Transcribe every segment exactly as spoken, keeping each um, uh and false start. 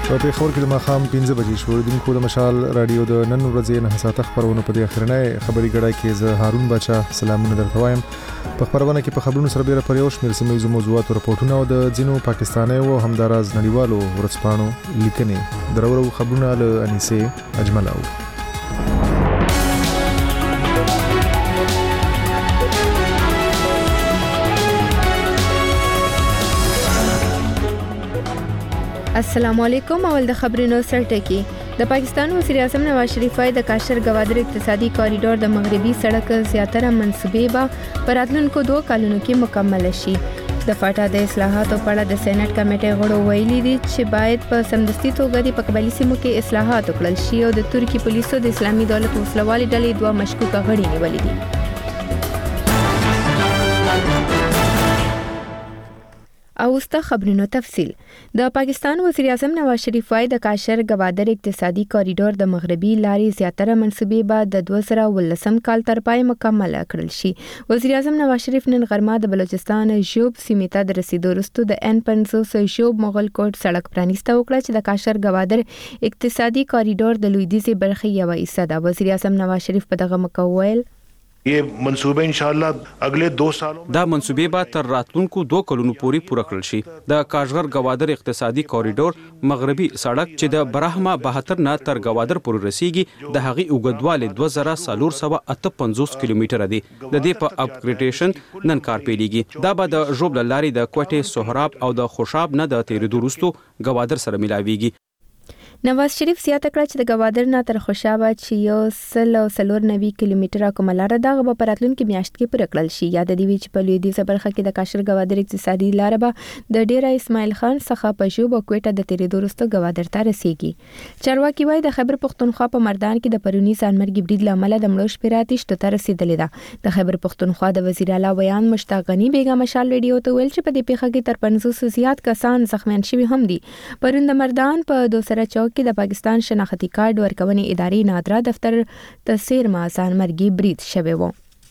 په پیښور کې د ماښام پنځه بجې شو. د د مشال رادیو د نن ورځې نه ساعت خبرونه په دې اخرنۍ خبري ګړای کې زه هارون بچا سلامونه درته وایم. په خبرونه کې په خبرونو سره بیره پر یو شمېر سیمه موضوعات او راپورټونه او د ځینو پاکستاني او همداراز نړیوالو ورځپاڼو لیکنې درورو خبرونه له انیسه اجملاو. السلام علیکم. اول د خبرونو سرټکی. د پاکستان وزیر اعظم نواز شریف د کاشر گوادر اقتصادي کاریډور د مغربي سړک زیاتره منصوبې به په راتلونکو دوه کلونو کې مکمل شي. د فاټا د اصلاحاتو په اړه د سېنات کمیټې غړو ویلي دي چې باید په سمدستي توګه د قبایلي سیمو کې اصلاحات وکړل شي او د ترکی پولیسو د اسلامي دولت وسلوالي ډلې دوه مشکوکه غړي نیولې دي. او وسته خبرونو تفصیل. د پاکستان وزیر اعظم نواز شریف وايي د کاشر گوادر اقتصادي کاریډور د مغربي لارې زیاتره منصوبې به د دوه زره ولسم کال تر پای مکمل کړل شي. وزیر اعظم نواز شریف نن غرمه د بلوچستان ژوب سیمې ته د رسیدو وروسته د ان پنځوس ژوب مغل کوټ سړک پرانیسته وکړه چې د کاشر گوادر اقتصادي کاریډور د لویدیځي برخې یوه حصہ ده. وزیر اعظم نواز شریف په دغه موقع ویل یہ منصوبه انشاءاللہ اگلے دو سالوں دا منصوبې به تر راتلونکو دوه کلونو پورې پوره کړل شي. د کاشغر گوادر اقتصادي کاریډور مغربي سړک چې د برهمه بهتر نه تر گوادر پورې رسیږي د هغې اوږدوالی دوه زره څلور سوه اته پنځوس کیلومتره دی. د دې په اپګریډیشن نن کار پیلېږي. دا به د ژوب له لارې د کوټې سهراب او د خوشاب نه د تېرېدو وروسته گوادر سره ملاویږي. نواز شریف زیاته کړه چې د گوادر نه تر خوشابه چې یو سل او څلور نوي کیلومتره کومه لاره دغه به په راتلونکي میاشت کې پوره کړل شي. یاد دی چې په لویدیځه برخه کې د کاشر گوادر اقتصادي لاره به د ډیره اسماعیل خان څخه په ژوب او کوټه د تېرېدو وروسته گوادر ته رسیږي. چارواکي وايي د خیبر پښتونخوا په مردان کې د پرونی ځانمرګي برید له امله د مړو شمېر اتیا ته رسیدلې ده. د خیبر پښتونخوا د وزیر اعلی ویان مشتاق غني بیګم مشال ریډیو ته ویل چې په دې پیښه کې تر پنځوس زیات کسان زخمیان شوي هم دي. پرون د مردان په دوسره چوک کې د پاکستان شناختی کارت ورکونې ادارې نادرا دفتر ته سیرما ځانمرګي برید شوی و.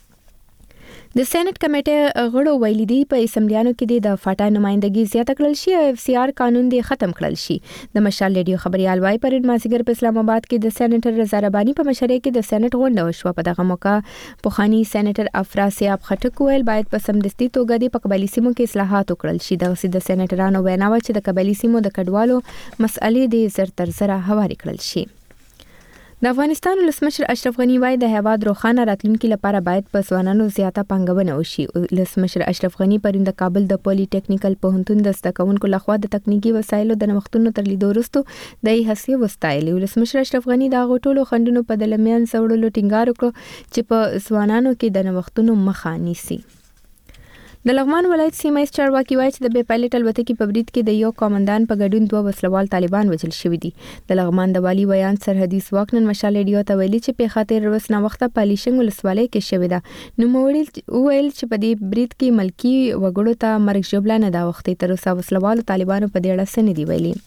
د سېنات کمیټې غړو ویلي دي په اسمبلیانو کې د فاټا نمائندګي زیاته کړل شي او اف سی آر قانون دی ختم کړل شي. د مشال ریډیو خبريال وايي پرون مازیګر په اسلام آباد کې د سېنیټر رضا رباني په مشرۍ کې د سېنات غونډه وشوه. په دغه موقع پوخانی سېنیټر افراسیاب خټک ویل باید په سمدستي توګه د قبایلي سیمو کې اصلاحات وکړل شي. دغه د سېنیټرانو وینا و چې د قبایلي سیمو د کډوالو مسئلې د زر تر زره هواري کړل شي. د افغانستان ولسمشر اشرف غنی وايي د هیواد روښانه راتلونکي لپاره باید په ځوانانو زیاته پانګونه وشي. ولسمشر اشرف غنی پرون د کابل د پولی ټیکنیکل پوهنتون د زده کوونکو لخوا د تکنیکی وسایلو د نوښتونو تر لیدو وروسته د یې هڅې وستایلې. ولسمشر اشرف غنی د هغو ټولو خنډونو په دلمین سوړلو ټینګار وکړ چې په ځوانانو کې د نوښتونو مخه نیسي. د لغمان ولایت سیمه ایز چارواکي وایي چې د بې پایلټ الوتکې په برید کې د یو قومندان په ګډون دوه وسلوال طالبان وژل شوي دي. د لغمان د والي ویان سرحدي ځواک نن مشال ریډیو ته ویلي چې پیښه تېر ورځ ناوخته پالیشنګ ولسوالۍ کې شوې ده. نوموړي وویل چې په دې برید کې ملکي وګړو ته مرګ ژوبله نه ده اوښتې. تر اوسه وسلوالو طالبانو په دې اړه څه نه دي ویلي.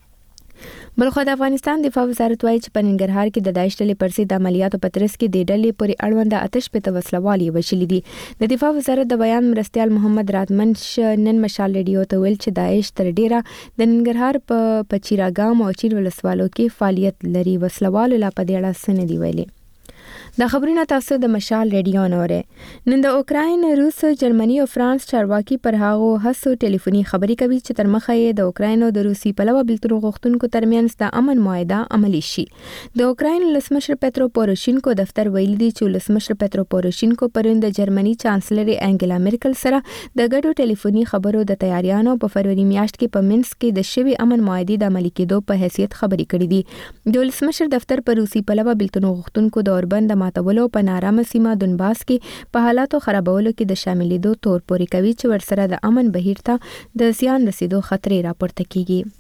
بلخو د افغانستان دفاع وزارت وايي چې په ننګرهار کې د داعش ډلې پر ضد عملیاتو په ترڅ کې د ډلې پورې اړونده آتش پته وسلوال یې وژلي دي. د دفاع وزارت د بیان مرستیال محمد رادمنش نن مشال ریډیو ته ویل چې داعش تر ډیره د ننګرهار په پچیراګام او چیر ولسوالو کې فعالیت لري. وسلوالو لا په دې اړه څه نه دي ویلي. د خبرونه تاسو د مشال ریډیو نوره. نن د اوکراین، روس، جرمني او فرانس چارواکي پر هغو هڅو ټلیفوني خبري کوي چې تر مخه یې د اوکراین او د روسي پلوه بیلتون غوښتونکو ترمنځ د امن معاهده عملي شي. د اوکراین ولسمشر پترو پوروشینکو دفتر ویلي دی چې ولسمشر پترو پوروشینکو پرون د جرمني چانسلر انګلا میرکل سره د ګډو ټلیفوني خبرو د تیاریانو په فروری میاشت کې په منسک کې د شوي امن معاهدې د عملي کېدو په حیثیت خبري کړې دي. د ولسمشر دفتر پر روسي پلوه بیلتون غوښتونکو د اوربند ماتولو په نارامه سیمه دونباس کې په حالاتو خرابولو کې د شاملېدو تور پورې کوي چې ورسره د امن بهیر ته د زیان رسیدو خطرې راپورته کیږي.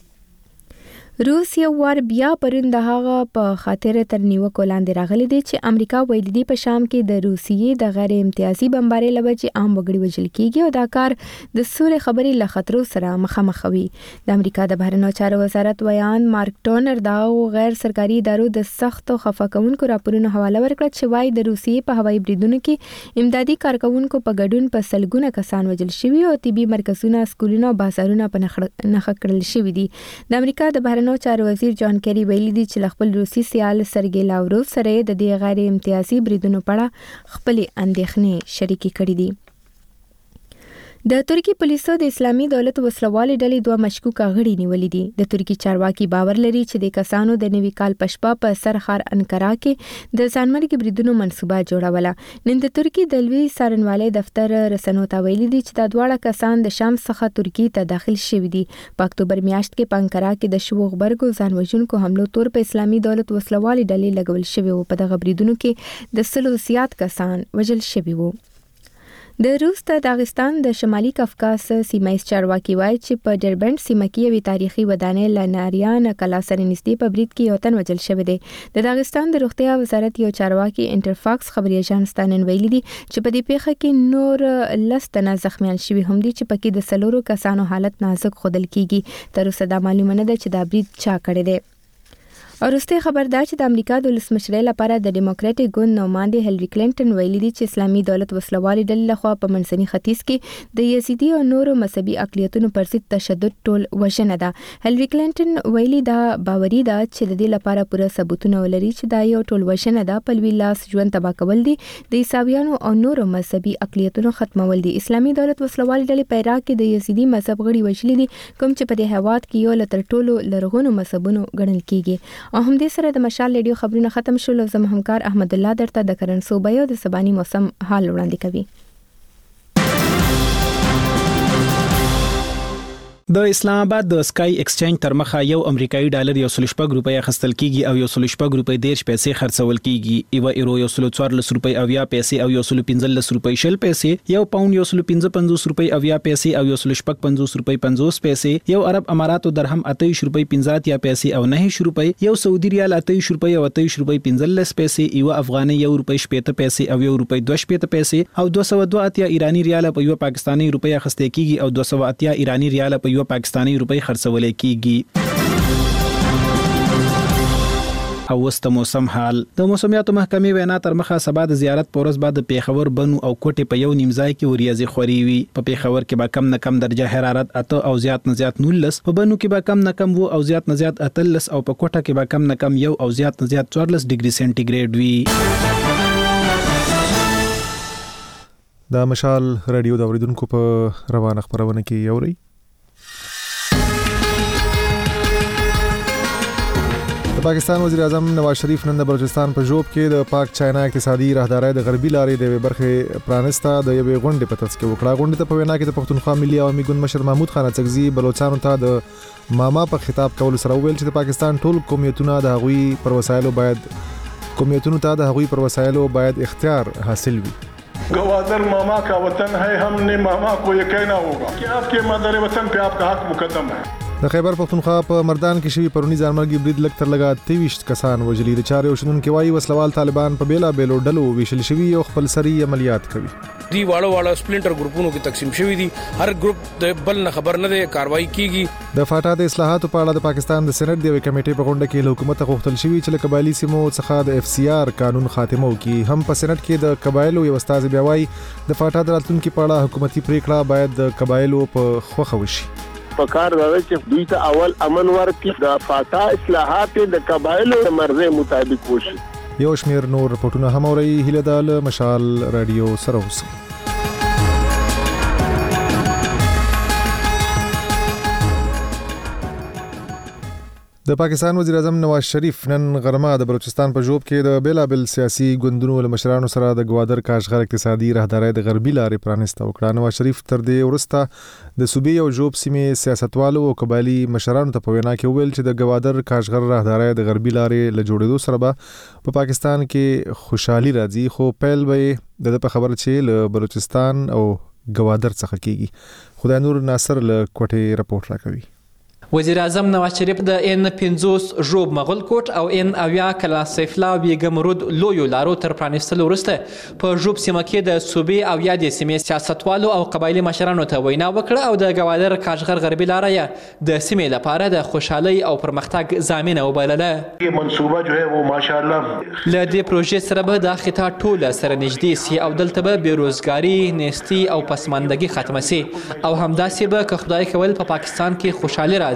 روس یو وار بیا پرون د هغه په خاطر تر نیوکو لاندې راغلی دی چې امریکا ویلي دی په شام کې د روسیې د غیر امتیازي بمبارۍ له وجې عام وګړي وژل کیږي او دا کار د سولې خبرې له خطرو سره مخامخ وي. د امریکا د بهرنیو چارو وزارت ویان مارک ټونر دا غیر سرکاري ادارو د سخت او خفه کوونکو راپورونو حواله ورکړه چې وايي د روسیې په هوایي بریدونو کې امدادي کارکونکو په ګډون په سلګونه کسان وژل شوي او طبي مرکزونه، سکولونه او بازارونه په نښه کړل شوي دي. د امریکا د بهرنیو بهرنیو چارو وزیر جان کیری ویلي دي چې خپل روسي سیال سرګي لاوروف سره د دې غیر امتیازي بریدونو په اړه خپل اندېښنې شریکې کړې دي. د ترکی پولیسو د اسلامي دولت وسلوالې ډلې دوه مشکوکه غړي نیولې دي. د ترکی چارواکي باور لري چې د کسانو د نوي کال په شپه په سرخار انقره کې د ځانمرګي بریدونو منصوبه جوړوله. نن د ترکی د لوی څارنوالۍ دفتر رسنیو ته ویلي دي چې دا دواړه کسان د شام څخه ترکی ته داخل شوي دي. په اکتوبر میاشت کې په انقره کې د شوو غبرګو ځان وژونکو حملو تور په اسلامي دولت وسلوالې ډلې لګول شوي وو. په دغه بریدونو کې د سلو زیات کسان وژل شوي وو. د روس د داغستان د شمالي کافکاس سیمایي چارواکي وایي چې په ډربند سیمه کې یوې تاریخي ودانۍ لناریان کلا سره نږدې په برید کې یو تن وژل شوی دی. د داغستان د روغتیا وزارت یو چارواکي انټرفاکس خبري اژانس ته نن ویلي دي چې په دې پیښه کې نور لس تنه زخمیان شوي هم دي چې پکې د سلورو کسانو حالت نازک ښودل کیږي. تر اوسه دا معلومه نه ده چې دا برید چا کړی دی. وروسته خبر ده چې د امریکا د ولسمشرۍ لپاره د ډیموکراټیک ګوند نوماندې هیلری کلینټن ویلي دي چې اسلامي دولت وسلوالې ډلې لخوا په منځني ختیځ کې د یزیدي او نورو مذهبي اقلیتونو پر ضد تشدد ټول وژنه ده. هیلری کلینټن ویلي دا باوري ده چې د دې لپاره پوره ثبوتونه ولري چې دا یو ټول وژنه ده. په لوی لاس ژوند تباه کول دي، د عیسویانو او نورو مذهبي اقلیتونو ختمول دي. اسلامي دولت وسلوالې ډلې په عراق کې د یزیدي مذهب غړي وژلي دي، کوم چې په دې هیواد کې یو له تر ټولو لرغونو مذهبونو ګڼل کیږي. او هم دې سره د مشال ریډیو خبرونه ختم شول او زموږ همکار احمد الله درته د کرن صوبې او د سباني موسم حال وړاندې کوي. د اسلام آباد د سکای ایکسچینج تر مخه یو امریکایي ډالر یو سل شپږ روپۍ اخیستل کیږي او یو سل شپږ روپۍ دیرش پیسې خرڅول کیږي. یو ایرو یو سل څوارلس روپۍ او یا پیسې او یو سل پنځلس روپۍ شل پیسې، یو پاوند یو سل پنځه پنځوس روپۍ او یا پیسې او یو سل شپږ پنځوس روپۍ پنځوس پیسې، یو عرب اماراتو درهم اتهشت روپۍ پنځه یا پیسې او نه روپۍ، یو سعودي ریال اتهشت روپۍ او اتهشت روپۍ پنځلس پیسې، یو افغاني یو روپۍ شپږ پیسې او یو روپۍ دوه شپږ پیسې او دوه سوه دوه اتیا ایرانی ریال په یو پاکستاني روپۍ اخیستل کیږي او دوه سوه اتیا ایرانی ریال په یو پاکستاني روپۍ خرڅول کیږي. او وست موسم حال د موسمیاتو محکمې وینا تر مخه سبا د زیارت پورس بعد د پیښور بنو او کوټه په یو نیم ځای کې وریاضي خوري وي. په پیښور کې به کم نه کم درجه حرارت اته او زیات نه زیات نولس، په بنو کې به کم نه کم و او زیات نه زیات اتلس او په کوټه کې به کم نه کم یو او زیات نه زیات څوارلس ډیګري سنټیګریډ وي. د مشال رادیو د اوریدونکو په روانه خبرونه کې یوري د پاکستان وزیر اعظم نواز شریف نن د بلوچستان په جوب کې د پاک چاینا اقتصادي راهدارۍ د غربي لارې د برخې پرانسته د یوې غونډې په ترڅ کې وکړه. غونډې ته په وینا کې د پښتونخوا ملي عوامي ګوند مشر محمود خان اڅکزي بلوچستانو ته د ماما په خطاب کول سره ویل چې د پاکستان ټول قومیتونه د هغوی پر وسایلو باید قومیتونو ته د هغوی پر وسایلو باید اختیار حاصل وي. गवादर मामा का वतन है, हमने मामा को ये कहना होगा कि आपके मदर वतन पे आपका हक मुकद्दम है. د خیبر پختونخوا په مردان کې شوی پرونی ځانمرګي برید لګ تر لګا تیويشت کسان وجلی. د چارې وشندونکو وایي وسلوال طالبان په بیلا بیلو ډلو ویشل شوی او خپل سری عملیات کوي. دی واړه واړه سپلینټر ګروپونو کې تقسیم شوی دي، هر ګروپ د بل نه خبر نه دی، کاروایی کیږي. د فاټا د اصلاحاتو په اړه د پاکستان د سېنات د کمیټې په غونډه کې حکومت غوښتل شوی چې قبایلی سیمو څخه د اف سی آر قانون خاتمه وکړي. هم په سېنات کې د قبایلو یو استاد بیا وایي د فاټا د راتلونکو په اړه حکومتي پریکړه باید د قبایلو په خوخه وشي. پکار دا چې دوی ته اول امن ورکړي، د فاټا اصلاحات د قبایلو مرزه مطابق وشي. یو شمیر نور رپورټونه هم اوري. هیله دال مشال رادیو سره اوسئ. د پاکستان وزیر اعظم نواز شریف نن غرمه د بلوچستان په جوب کې د بیلابل سیاسي ګوندونو له مشرانو سره د گوادر کاشغر اقتصادي راهدارۍ د غربي لارې پرانسته وکړه. نواز شریف تر دې وروسته د صوبې او جوب سیمې سیاستوالو او قبایلی مشرانو ته په وینا کې ویل چې د گوادر کاشغر راهدارۍ د غربي لارې له جوړېدو سره به په پاکستان کې خوشحالي راځي، خو پیل به د په خبره چې له بلوچستان او گوادر څخه کیږي. خدای نور ناصر له کوټې رپورټ راکوي. وزیر اعظم نواز شریف د ان پنځوس ژوب مغل کوټ او ان اویا کلا سیفلا بیګم رود لویو لارو تر پرانستلو وروسته په ژوب سیمه کې د صوبې او یا د سیمې سیاستوالو او قبایلی مشرانو ته وینا وکړه او د گوادر کاشغر غربي لاره د سیمې لپاره د خوشحالۍ او پرمختګ ضامنه وبلله. یہ منصوبه جو ہے وہ ماشاءاللہ له دې پروژې سره به د خطا ټوله سره نږدې سي او دلته به بیروزګاري، نیستي او پسماندګي ختمه سي او همداسې به که خدای کول په پاکستان کې خوشحالي راځي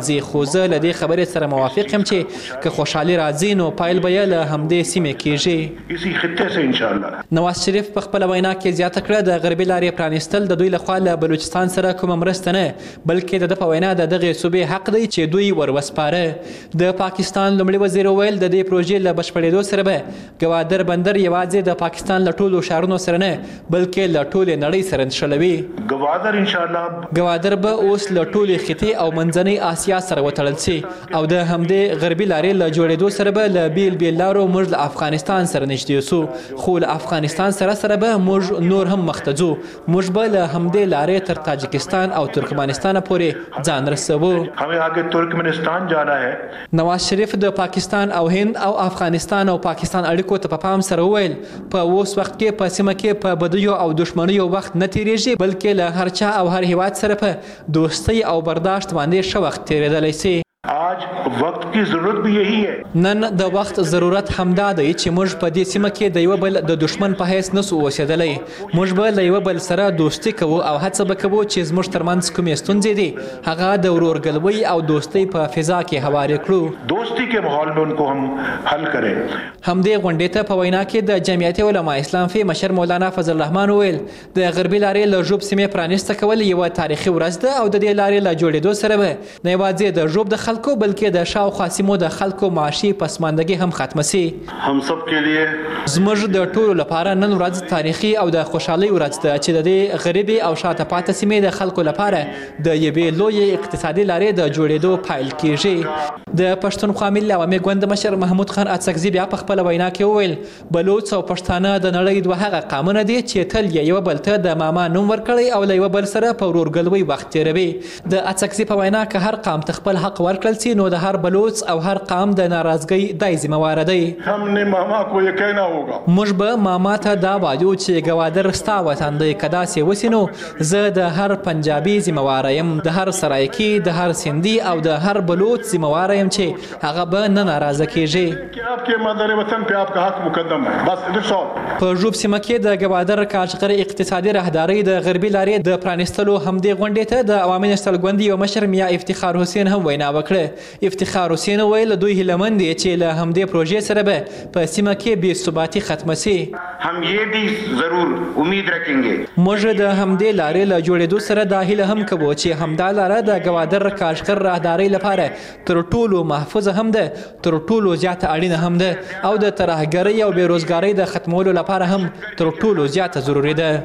راځي خو زه له دې خبرې سره موافق یم چې که خوشحالي راځي نو پایل به یې له همدې سیمې کیږي. اسی خطے سے انشاءاللہ. نواز شریف په خپل وینا کې زیاته کړه د غربي لارې پرانیستل د دوی لخوا له بلوچستان سره کومه مرسته نه بلکې د په وینا د دغه صوبې حق دی چې دوی وروسپاره. د پاکستان لومړي وزیر ویل د دې پروژې له بشپړېدو سره به ګوادر بندر یوازې د پاکستان له ټولو ښارونو سره نه بلکې له ټولې نړۍ سره نښلوي. ګوادر انشاءالله ګوادر به اوس له ټولې خطې او منځنۍ آسیا سره وتړل شي او د همدې غربي لارې له جوړېدو سره به له بیل بیل لارو موږ له افغانستان سره نږدې سو خو له افغانستان سره سره به موږ نور هم مخته ځو. موږ به له همدې لارې تر تاجکستان او ترکمنستان پورې ځان رسوو. हमें आगे तुर्कमेनिस्तान जाना है. نواز شریف د پاکستان او هند او افغانستان او پاکستان اړیکو ته په پام سره وویل په اوس وخت کې په سیمه کې په بدیو او دښمنیو وخت نه تیریږي بلکې له هر چا او هر هیواد سره په دوستۍ او برداشت باندې ښه وخت تیریدلی سي. आज वक्त की जरूरत भी यही है. نن د وخت ضرورت همدا دی چې موږ په دې سیمه کې د یو بل د دشمن په حیث نسو اوسېدلی. موږ به له یو بل سره دوستي کوو او هڅه به کوو چې زموږ ترمنځ کومې ستونزې دي هغه د ورورګلوۍ او دوستۍ په فضا کې هوارې کړو. دوستی के माहौल में उनको हम حل करें. همدې غونډې ته په وینا کې د جمعیت علما اسلام فی مشر مولانا فضل الرحمن ویل د غربي لارې له ژوب سیمې پرانیسته کول یوه تاریخي ورځ ده او د دې لارې له جوړېدو سره به نه یوازې د ژوب د خلکو بلکې د شاوخوا سیمو د خلکو معاشي پسماندګي هم ختمه سي. हम सब के लिए زموږ د ټولو لپاره نن ورځ تاریخي او د خوشحالۍ ورځ ده چې د دې غریبي او شاته پاتې سیمې د خلکو لپاره د یوې لویې اقتصادي لارې د جوړېدو پیل کیږي. د پښتونخوا ملي عوامي ګوند مشر محمود خان اڅکزي بیا په خپل وینا کې وویل بلوڅ او پښتانه د نړۍ دوه هغه قامونه دي چې تل یو بل ته د ماما نوم ورکړي او له یو بل سره په ورورګلوۍ وخت تیروي. د اڅکزي په وینا که هر قام ته خپل حق ورکړل سي نو د هر بلوڅ او هر قام د ناراضګۍ دای ذمہوار دی. हमने मामा को ये कहना होगा. موږ به ماما ته دا وایو چې ګوادر ستا وطن دی که داسې وسي نو زه د هر پنجابي ذمہوار یم د هر سرایکي د هر سندي او د هر بلوچ ذمہوار یم چې هغه به نه ناراضه کیږي. कि आपके मदर वतन पे आपका हक मुकदम है. बस that's all. په ژوب سیمه کې د ګوادر کاشغر اقتصادي راهدارۍ د غربي لارې د پرانیستلو همدې غونډې ته د عوامي نسل ګوند یو مشر میا افتخار حسین هم وینا وکړه. افتخار حسین ویل دوی هیلهمند دي چې له همدې پروژې سره به په سیمه کې بې ثباتي ختمه سي. हम ये भी जरूर उम्मीद रखेंगे. موږ د همدې لارې له جوړېدو سره دا هیله هم کوو چې همدا لاره د ګوادر کاشغر راهدارۍ لپاره تر ټولو محفوظه هم ده تر ټولو زیاته اړینه هم ده او د ترهګرۍ او بېروزګارۍ د ختمولو لپاره هم تر ټولو زیاته ضروري ده.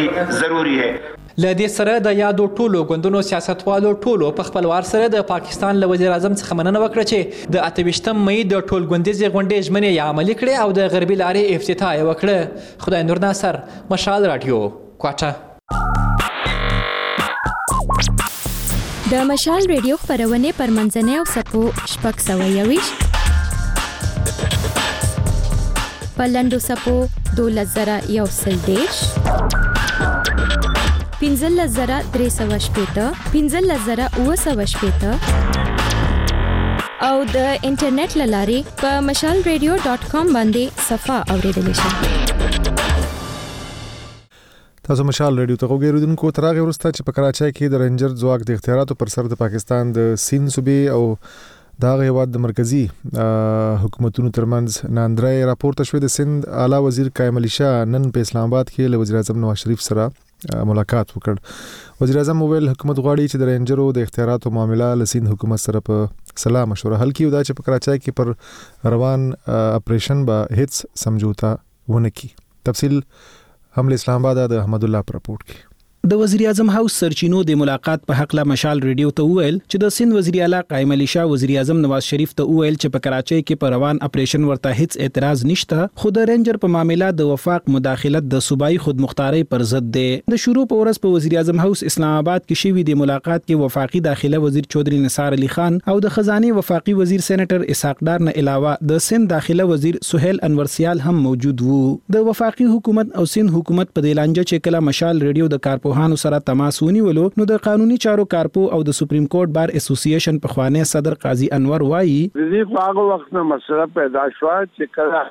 ضروري ہے. له دې سره د یادو ټولو ګوندونو سیاستوالو ټولو په خپلوار سره د پاکستان له وزیر اعظم څخه مننه وکړه چې د اته ویشتم مې د ټول ګوندیزې غونډې ژمنې یې عملي کړې او د غربي لارې افتتاح یې وکړه. خدای نور ناصر، مشال رادیو، کوټه. د مشال رادیو خپرونې پر منځنۍ او سپو شپږ سوه یویشت په لنډو سپو دولس زره یو سل دېرش پنځلس زره درې سوه شپېته پنځلس زره اووه سوه شپېته او د انټرنیټ له لارې په مشال رادیو ډاټ کام باندې صفحه اوریدلی شئ. تاسو مشال رادیو ته وګورئ تر هغه وروسته چې په کراچۍ کې د رینجر ځواک د اختیاراتو پر سر د پاکستان د سیند صوبې او دا هیواد د مرکزی حکومتونو ترمنځ ناندرای راپورته شوې. د سند اعلی وزیر قائم علي شاه نن په اسلام آباد کې له وزیر اعظم نواز شریف سره ملاقات وکړ. وزیر اعظم وویل حکومت غواړي چې د رینجرو د اختیاراتو معاملې له سیند حکومت سره په سلا مشوره حل کړي او دا چې په کراچۍ کې پر روان اپریشن به هیڅ سمجھوتا ونه کړي. تفصیل هم له اسلام آباد د احمد الله پر رپورت کې. د وزیر اعظم هاوس سرچینو د ملاقات په حق له مشال رادیو ته وویل چې د سند وزیر اعلی قائم علي شاه وزیر اعظم نواز شریف ته وویل چې په کراچۍ کې په روان اپریشن ورته هیڅ اعتراض نشته خو د رینجر په معاملې د وفاق مداخلت د صوبایي خودمختارۍ پر ضد دی. د شروع په ورځ په وزیر اعظم هاوس اسلام آباد کې شوی د ملاقات کې وفاقي داخله وزیر چودري نثار علي خان او د خزانه وفاقي وزیر سېنیټر اسحاق ډار نه علاوه د سند داخله وزیر سہیل انور سیال هم موجود وو. د وفاقي حکومت او سند حکومت په دلانجه چې کله مشال رادیو د کارپوهانو سره تماس ونیولو نو د قانوني چارو کارپو او د سپریم کورټ بار اسوسییشن په خوانه صدر قاضي انور وایي د دې هغه وخت نه مسله پیدا شو چې کله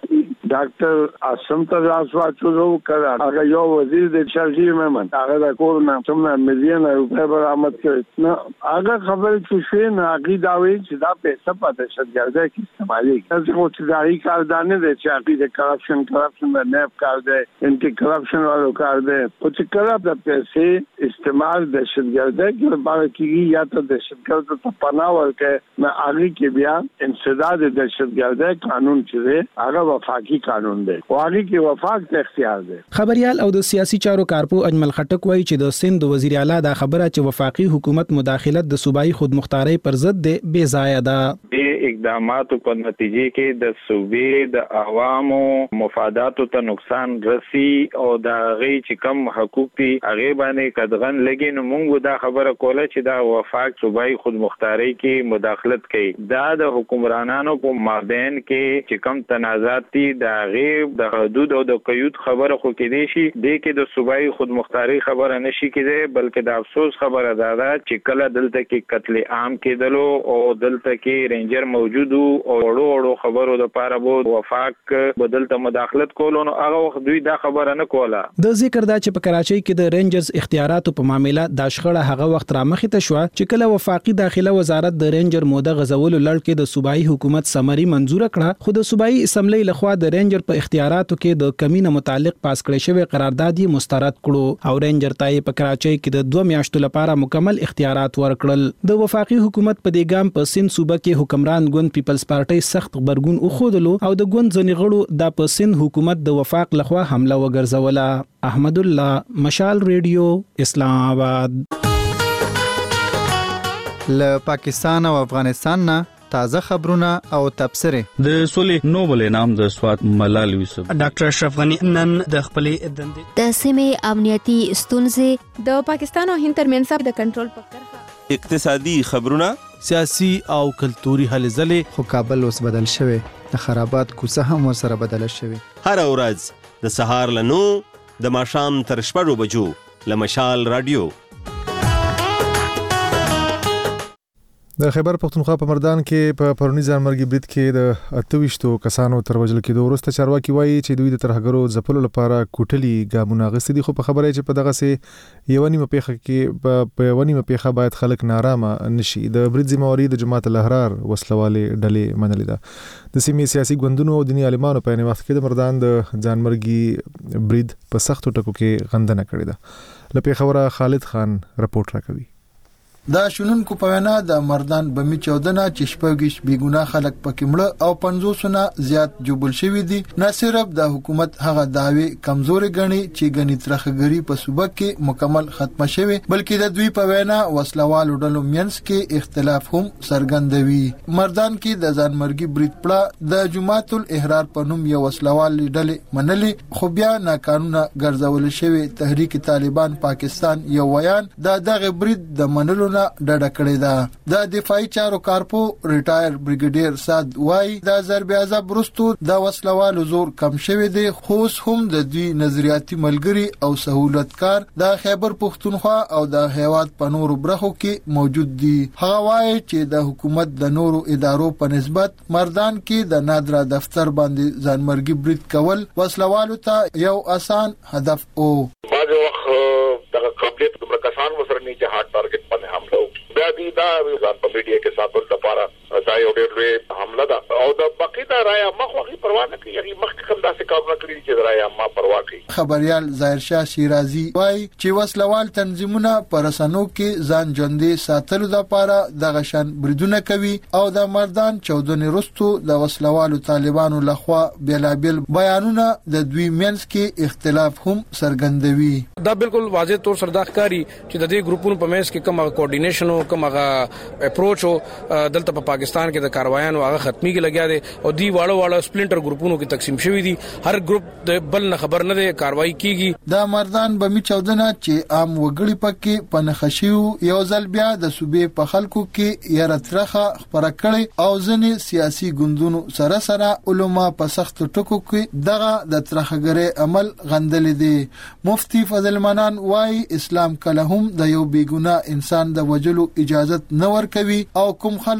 ډاکټر اسم ته راسوا چلو کړه هغه یو وزیر د شرجی ممن هغه د کور نه څومره مليون روپے برآمد کړ نو هغه خبر چې شوی نه هغه دا وی چې دا پیسې په دهشتګردۍ کې استعمالي کړي او چې دایي کاردانه دي چې هغه د کرپشن کرپشن د نیب کار دی انټي کرپشن والو کار دی او چې کله د پیسې استعمال دهشتګردۍ کې باندې کیږي یا ته دهشتګرد ته پناه ورکړي نه هغه کې بیا انسداد دهشتګردۍ قانون چې دی هغه وفاقي قانون دی او هغه کې وفاق ته اختیار دی. خبريال او د سیاسي چارو کارپو اجمل خټک وایي چې د سند وزیر اعلی دا خبره چې وفاقي حکومت مداخلت د صوبایي خودمختارۍ پر ضد دی بے ځایه ده. دې اقداماتو په نتیجه کې د صوبې د عوامو مفاداتو ته نقصان رسی او دا غي چې کم حقوق دي هغه باندې قدغن لګي نو موږ دا خبره کوله چې دا وفاق صوبایي خودمختارۍ کې مداخلت کوي. دا د حکمرانانو په مابین کې چې کم تنازعات دي دا غي د حدود او د قیود خبره خو کې دي شي د کې د صوبایي خودمختارۍ خبره نشي کېده بلکې د افسوس خبره ده چې کله دلته کې قتل عام کېدلو او دلته کې رینجر موجودو او وړو وړو خبرو د پاره بو وفاق بدلته مداخلت کولو نو هغه وخت دوی دا خبره نه کوله. د ذکر دا چې په کراچۍ کې د رینجرز اختیاراتو په معاملې د شخړه هغه وخت را مخې ته شو چې کله وفاقي داخله وزارت د رینجر موده غزولو لړ کې د صوبایي حکومت سمري منزور کړه خو د صوبایي اسمبلی لخوا د رینجر په اختیاراتو کې د کمینه متعلق پاس کړی شوی قرارداد یې مسترد کړو او رینجر ته په کراچۍ کې د دوه میاشتو لپاره مکمل اختیارات ورکړل. د وفاقي حکومت په دې ګام په سند صوبه کې حکمران ګوند پیپلز پارټي سخت خبرګون وخودلو او د ګوند ځنی غړو د په سند حکومت د وفاق لخوا حمله وګرځوله. احمد الله مشال ریډیو اسلام آباد. له پاکستان او افغانستان نه تازه خبرونه او تبصره. د سولې نوبل انعام د سوات ملال یوسف ډاکټر اشرف غنی نن د خپلې دندې د سیمې امنیتي ستونزې د پاکستان او هند ترمنځ د کنټرول په کرښه اقتصادي خبرونه سیاسي او کلتوري هلې ځلې خو کابل اوس بدل شوی د خرابات کوڅه هم ورسره بدل شوی. هر ورځ د سهار له نو د ماښام تر شپږو بجو له مشال رادیو. د خیبر پختونخوا په مردان کې په پرونی ځانمرګي برید کې د اتويشتو کسانو تر وژل کېدو وروسته چارواکي وایي چې دوی د ترهګرو ځپلو لپاره کوټلي ګامونه غوښتي دي خو په خبره چې په دغه سي یو نیمه پیخه کې په یو نیمه پیخه باید خلک نارامه نشي. د برید ذمہواری د جماعت الاحرار وسلوالې ډلې منلې ده. د سیمې سیاسي ګوندونو او دیني عالمانو په یوه وخت کې د مردان د ځانمرګي برید په سختو ټکو کې غندنه کړې ده. له پیښوره خالد خان رپورټ راکوي. دا شنونکو په وینا د مردان بمی چودنه چې شپږیش بیګونه خلک پکې مړه او پنځوس نه زیات جوبل شوی دي نه صرف د حکومت هغه داوی کمزوري غني چې غني ترخګری په صوبه کې مکمل ختمه شوی بلکې د دوی په وینا وسلوال ډلو مینس کې اختلاف هم څرګندوي. مردان کې د ځانمرګي برید پړه د جماعت الاحرار په نوم یو وسلوال ډلې منلې خو بیا ناقانونه ګرځول شوی تحریک طالبان پاکستان یو ویان د دغه برید د منلو ډډه کړې ده. د دفاعي چارو کارپو ریټایر بریګیډیر سعد وای د ضرب عذاب برستو د وسلوالو زور کم شوی دی خو هم د دوی نظریاتي ملګری او سہولتکار د خیبر پختونخوا او د هیواد په نورو برخو کې موجود دي. هغه وای چې د حکومت د نورو ادارو په نسبت مردان کې د نادرا دفتر باندې ځانمرګي برید کول وسلوالو ته یو آسان هدف او بعض وخت دغه قابلیت د کسان وسره نه چې هارد ټارګټ باندې حمله وکړي بیا دې دا ځان په میډیا کې ساتل لپاره دا یو ډېر لوی حمله ده او د بقیدا راي مخوخي پروا نه کوي هغه مخ کوم داسې کارونه کړی چې راي ما پروا کوي. خبريال ظاهر شاه شیرازي وای چې وسلوال تنظیمونه پر رسنو کې ځان ژوندې ساتلو لپاره د غشن بریدونه کوي او د مردان چودنې رستو د وسلوالو طالبانو لخوا بیلابل بیانونه د دوی مینس کې اختلاف هم څرګندوي. دا بالکل واضح تور سرداخکاری چې د دې ګروپونو په مینس کې کوم کوارډینیشن او کوم اپروچ او دلته په پاکستان کې د کاروایانو هغه ختمي کې لګیا دي او دی واړو واړو سپلینټر ګروپونو کې تقسیم شوی دي هر ګروپ د بل نه خبر نه دی کاروایی کیږي. د مردان بمی چودنه چې عام وګړي پکې پنخښیو یو ځل بیا د صوبې په خلکو کې یاره ترخه خبره کړي او ځنې سیاسي ګوندونو سره سره علما په سخت ټکو کې دغه د ترخګری عمل غندل دي. مفتی فضل منان وای اسلام کله هم د یو بیګونه انسان د وجلو اجازه نه ورکوي او کوم خلک چې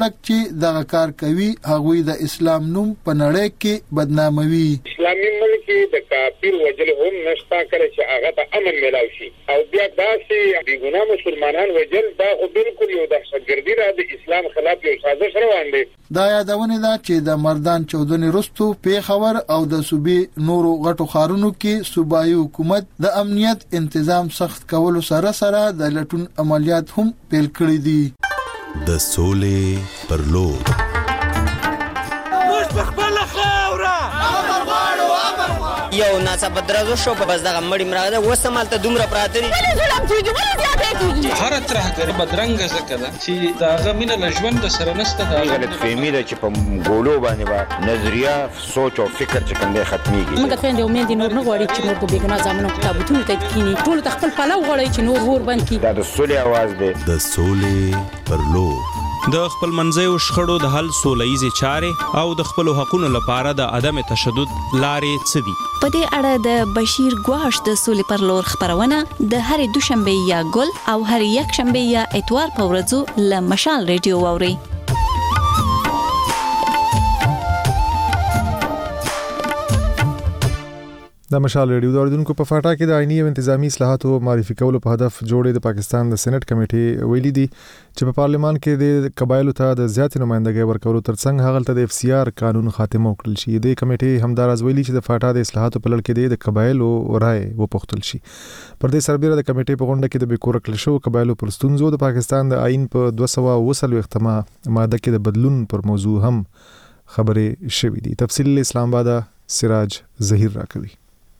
چې دغه کار کوي هغوی د اسلام نوم په نړۍ کې بدناموي. اسلامي ملک کې د کافر وجل هم نشتا کړي چې هغه ته امن ملاوي شي او بیا داسې بیګناه مسلمانان وجل دا خو بالکل یو دهشتګردي را د اسلام خلاف یو سازش روان دی. دا یادونه ده چې د مردان چودنې وروسته پیښور او د صوبې نورو غټو ښارونو کې صوبایي حکومت د امنیت تنظیم سخت کولو سره سره د لټون عملیات هم پیل کړي دي. د سولې پر لور یو ناڅاپه درازو شو په بس دغه مړی مراغه وسمالته دومره پراته دي ظلم کیږي ولې زیاته کیږي هر ترهګر بدرنګ زکه ده چې داغه مینه لژوند د سره نسته دا غلط فهمي ده چې په ګولو باندې با نظریه سوچ او فکر چې کوم دی ختميږي. موږ ته د امید نور نه غواړي چې نور د بیګنا ځامنو کتابونه ته کینی ټول تخپل پلو غواړي چې نور ور باندې کی دا د سولې आवाज دی. د سولې پر لور د خپل منځیو شخړو د حل سولهییزې چارې او د خپلو حقونو لپاره د عدم تشدد لارې څه دي؟ په دې اړه د بشیر ګواش د سولې پر لور خبرونه د هرې دوشنبه یا ګل او هرې یک شنبه یا اتوار په ورځو له مشال ریډیو واورئ. د مشال ریډیو د اوریدونکو په فاټا کې د آئینی او انتظامی اصلاحاتو معرفي کولو په هدف جوړې د پاکستان د سېنات کمیټې ویلي دي چې په پارلمان کې د قبایلو ته د زیاتې نمائندګۍ ورکولو ترڅنګ هغه ته د اف سی آر قانون خاتمه وکړل شي. د کمیټې همداراز ویلي چې د فاټا د اصلاحاتو په لړ کې د قبایلو رائے وپوښتل شي. پر دې سربېره د کمیټې په غونډه کې د بیکور کړل شو قبایلو پر ستونزو د پاکستان د آئین په دوه سوه اوه څلوېښتمه ماده کې د بدلون پر موضوع هم خبرې شوې دي. تفصیل اسلام آباد سراج ظهیر راکوي.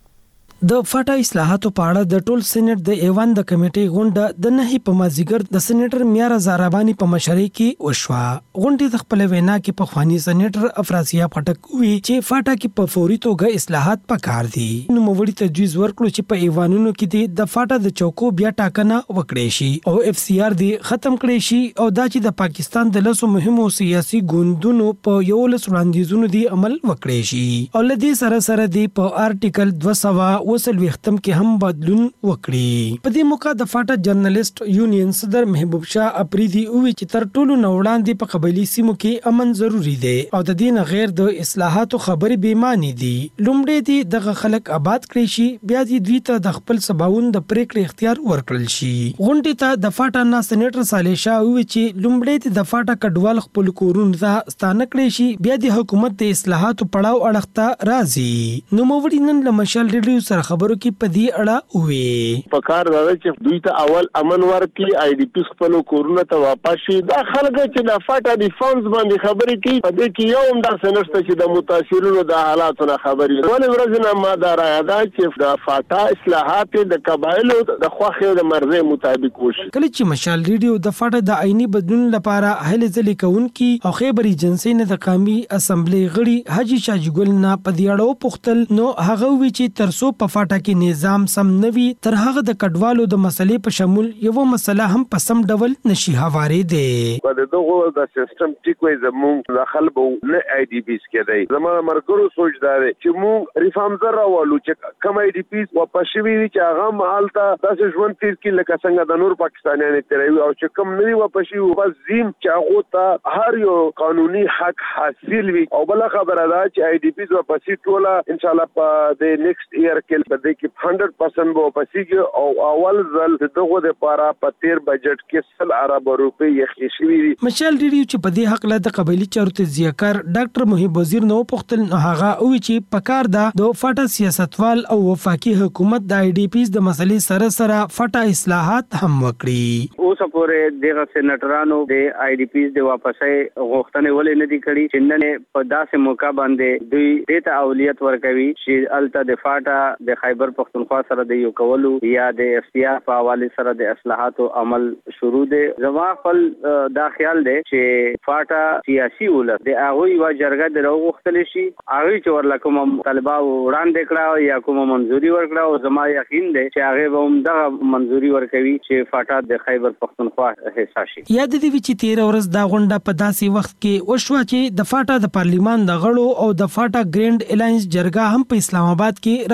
د فاټا اصلاحاتو په اړه د ټول سېنات د ایوان د کمیټې غونډه د نهي په مازیګر د سېنیټر میار زارابانی په مشرۍ کې وشوه. غونډې د خپل وینا کې په خواني سېنیټر افراسیا پټک وی چې فاټا کې په فوري توګه اصلاحات پکار دي. نو موړي تجویز ورکړو چې په ایوانونو کې د فاټا د چوکو بیا ټاکنه وکړي شي او اف سی آر دی ختم کړي شي او دا چې د پاکستان د لاسو مهمو سیاسي ګوندونو په یو لس وړاندیزونو دی عمل وکړي شي او لدی سره سره دی په آرټیکل دوه سوه وسل وختم کې هم بدلون وکړي. په دې موقع د فاټا جرنالست یونین صدر محبوب شاه اپریدي وی چې تر ټولو نوړاندې په قبایلی سیمو کې امن ضروری دی او د دې نه غیر د اصلاحاتو خبرې بیمانی دي. لومړی دی دغه خلک آباد کړي شي بیا دې دوی ته د خپل سباوون د پریکړې اختیار ورکړل شي. غونډې ته د فاټا نه سېنیټر صالح شاه وی چې لومړی دی د فاټا کډوال خپل کورونه ته ستانه کړي شي بیا د حکومت د اصلاحاتو پړاو اړخته راځي. نو موړي نن له مشال ریډیو سره خبرو کې په دې اړه وی په کار راځي چې دوی ته اول امن ورکړي آی ډی پی خپل کورونه ته واپس شي. دا خلک چې د فاټا د فونډز باندې خبرې کوي په دې کې یو هم دا سنشته چې د متاثرینو د حالاتو نه خبرې ولې ورځ نه ما دا را یاد چې د فاټا اصلاحات د قبایلو د خوخه د مرزه مطابق وشي. کله چې مشال ریډیو د فاټا د آئینی بدلون لپاره هلې ځلې کوونکی او خیبر ایجنسی نه د قومي اسمبلی غړي حاجی شاجګل نه په دې اړه پوښتل نو هغه وی چې ترسو په فاټا کې نظام سم نوي تر هغه د کډوالو د مسلې په شمول یو مسله هم په سم ډول نشي هواري دي. په دغه د سیستم ټیک وي زموږ د خلبو نه آی ډی پیس کېدای زموږ مرګرو سوچ دا دی چې موږ ریفارم زره والو چې کم آی ډی پیس واپس شوي چې هغه مالته داسې ژوند تیر کې لکه څنګه د نور پاکستانیانو تیروي او چې کم نه واپس شي بس زم چې هغه ته هر یو قانوني حق حاصل وي او بل خبره ده چې آی ډی پیس واپس ټوله ان شاء الله په د نیکسټ ایئر کې په دې کې هنډرډ پرسنټ به پسیږي او اول ځل دغه د پاره په تیر بجټ کې سل ارب روپۍ یې شوي دي. مشال ریډیو چې په دې حق له د قبایلی چارو تجزیه‌کار ډاکټر محب وزیر نو پختل هغه او چې پکار دا د فاټا سیاستوال او وفاقي حکومت د آی ډی پیز د مسلې سره سره فاټا اصلاحات هم وکړي. اوس پورې دغه سېنټرانو د آی ډی پیز د واپسې غوښتنې ولې نه دي کړې چې نن په داسې موقع باندې دوی دته اولیت ورکوي چې الته د فاټا د خیبر پختونخوا سره د یو کولو یا د اف سی آر په حواله سره د اصلاحاتو عمل شروع دي. زما خپل دا خیال دی چې فاټا سیاسي ولر د هغه یو جرګه د راغختل شي هغه چې ورلکه طالبا وړاندې کړه یا کومه منځوري ورکړه او زما یقین دی چې هغه به هم دغه منځوري ورکوي چې فاټا د خیبر پختونخوا حصہ شي. یاد دی چې تیر ورځ دا غونډه په داسې وخت کې وشوه چې د فاټا د پارلیمان د غړو او د فاټا ګرینډ الاینس جرګه هم په اسلام آباد کې روانه و.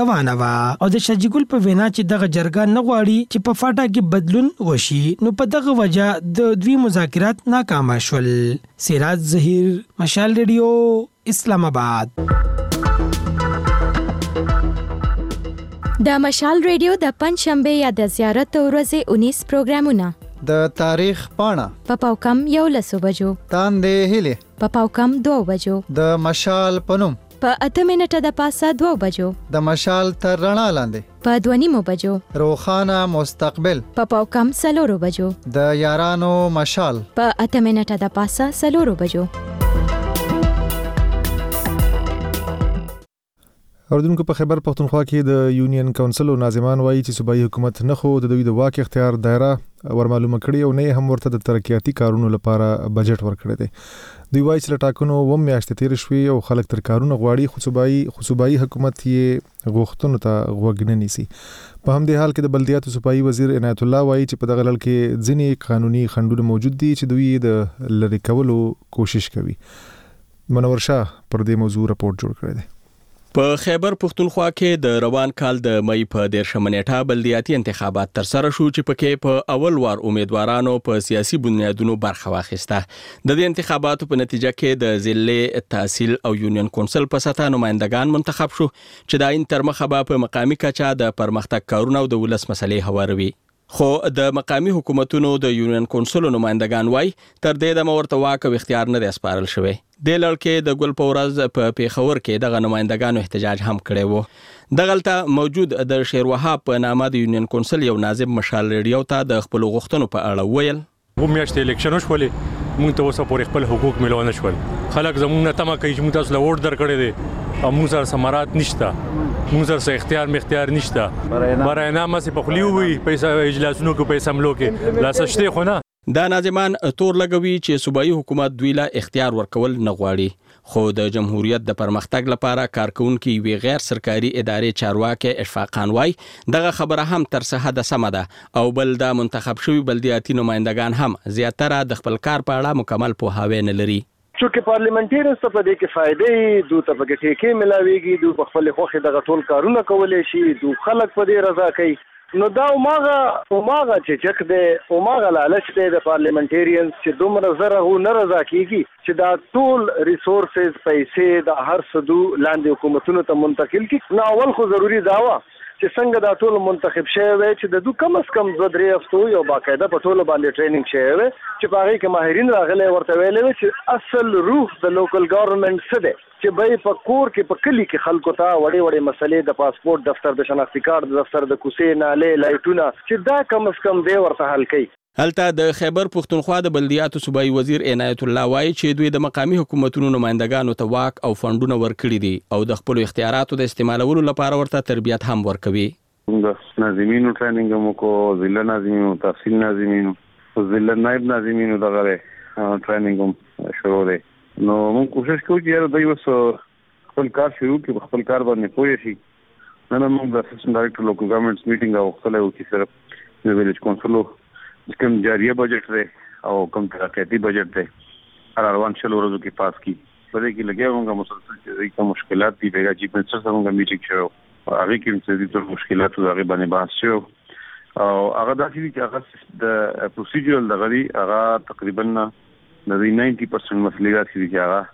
وا او د شجګل په وینا چې دغه جرګه نه غواړي چې په فاټا کې بدلون وشي نو په دغه وجه د دوی مذاکرات ناکام شول. سراج ظهیر، مشال ریډیو، اسلام آباد. د مشال ریډیو د پنځشنبه یا د زیارت ورځې اونیس پروګرامونه د تاریخ پاڼه په پاوکم یو لسو بجو، تاندې هلي په پاوکم دو بجو، د مشال پنوم په اته منټه د پاسه دو بجو، د مشال تر رڼا لاندې په دوه نیمو بجو، روخانه مستقبل په پاوکم سلورو بجو، د یارانو مشال په اته منټه د پاسه سلورو بجو. اوردونکو په خیبر پختونخوا کې د یونین کونسل او ناظمان وایي چې صوبایي حکومت نه خو د دوی د واک اختیار دایره ورمعلومه کړي او نه هم ورته د ترقیاتي کارونو لپاره بجټ ورکړی دی. دوی وایي چې لټاکنو و میاشتې تیر شوي او خلک تر کارونه غواړي خو صوبایي خو صوبایي حکومت یې غوښتنو ته غوږ نه نیسي. په همدې حال کې د بلدیاتو صوبایي وزیر عنایت الله وایي چې په دغه لړ کې ځینې قانوني خنډونه موجود دي چې دوی د لری کولو کوشش کوي. منور شاه پر دې موضوع راپورټ جوړ کړی دی. په خیبر پختونخوا کې د روان کال د مې په دیرشم نیټه بلدیاتي انتخابات تر سره شو چې پکې په اول وار امیدوارانو په سیاسي بنیادونو برخه واخیسته. د دې انتخاباتو په نتیجه کې د ضلع تحصیل او یونین کونسل په سطح نمائندگان منتخب شو چې د عین تر مخه په مقامی کچا د پرمختګ کارونه او د ولس مسلې هواروي. خو د مقامی حکومتونو د یونین کونسل نمائندگان وای تر دې د مورته واک او اختیار نه سپارل شوی. د لړکې د ګل پورز په پیښور کې دغه نمائندگانو احتجاج هم کړی وو. دغلته موجود د شیر وهاب په نامه د یونین کونسل یو ناظم مشال ریډیو ته د خپل غوښتنو په اړه ویل. و میاشتې الیکشن شولې مونږ ته اوسه پورې خپل حقوق ملونه شول. خلک زموږ نه تمه کوي چې موږ تاسو له ووټ درکړی دی او موږ سره سمارات نشته، موږ سره اختیار مختیار نشته. برای نامه سي په خلیو وي پیسې اجلاسونو کې پیسې ملو کې لاسشته خو نه. دا ناظمان تور لګوي چې صوبایي حکومت دوی له اختیار ورکول نه غواړي خو د جمهوریت د پرمختګ لپاره کارکونکو وی غیر سرکاري ادارې چارواکي اشفاق خان وای دغه خبره هم تر څه حد سم ده او بل د منتخب شوی بلدیاتي نمائندگان هم زیاتره د خپل کار په اړه مکمل پوهاوی نه لري. چونکه پارلیمنټریانز ته په دې کې فائدې دوی ته په کې ټیکې ملاويږي، دوی په خپل خوخه دغه ټول کارونه کولای شي، دوی خلک په دې رضا کوي. نو دا اوماغه اوماغه چې چک دې اوماغه لالچ دې د پارلیمنټریانز چې دومره زره غو نه رضا کیږي چې دا ټول ریسورسز پیسې د هر صدو لاندې حکومتونو ته منتقل کی. نو اول خو ضروری داوا چې څنګه دا ټول منتخب شوی وي چې د دوه کم از کم دوه درې هفتو یو باقاعده په ټولو باندې ټریننګ شوی وي چې په هغه کې ماهرین راغلي ورته ویلې چې اصل روح د لوکل ګورنمنت څه دی چې به په کور کې په کلی کې خلکو ته وړي وړي مسلې د پاسپورت دفتر د شناختی کارت دفتر د کوسې نالې لایټونه چې دا کم از کم دی ورته حل کوي. هلته د خیبر پختونخوا د بلدیاتو صوبایي وزیر عنایت الله وایي چې دوی د مقامی حکومتونو نمائندگانو ته واک او فندونه ورکړي دي او د خپل اختیاراتو د استعمالولو لپاره ورته تربیت هم ورکوي. موږ ناظمینو ټریننګ مو کو، ضلع ناظمینو، تحصیل ناظمینو، ضلع نائب ناظمینو دغه ټریننګ هم شروع دی. نو موږ کوشش کوو چې دوی وس خپل کار شروع کړي، خپل کار باندې پوه شي. نن موږ د اسسټنټ ډایریکټر لوکل ګورنمنټس میټینګ او خپل یو چې سره د ویلیج کونسل کوم جاریه بجټ دی او کوم ترقیاتي بجټ دی هر روان شل ورځو کې پاس کی. په دې کې لګیا موږ مسلسل چې کوم مشکلات دي بیګا چیف منسټر سره موږ میټینګ شو هغه کې چې د ټول مشکلاتو هغه باندې بحث شو او هغه داسې چې هغه د پروسیجرل د غړي هغه تقریبا د نننه پرسنټ مسلې چې هغه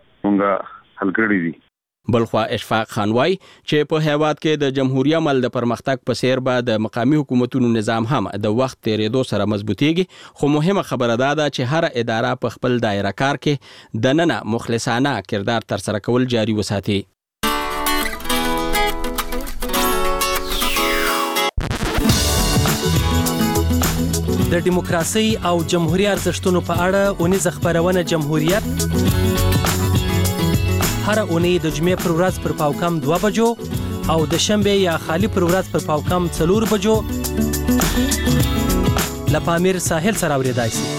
موږ حل کړی دي. بلخوا اشفاق خان وای چې په هیواد کې د جمهوریت عمل د پرمختګ په سیر به د مقامی حکومتونو نظام هم د وخت تیریدو سره مضبوطیږي خو مهمه خبره ده چې هر اداره په خپل دایره کار کې د نن مخلصانه کردار تر سره کول جاري وساتي. د دیموکراسي او جمهوریت ارزښتونو په اړه اونیزه خبرونه جمهوریت هر اونۍ د جمعې پر ورځ پر پاوکم دوه بجو او د شنبه یا خالی پر ورځ پر پاوکم څلور بجو لپامیر ساحل سره اوریدای شي.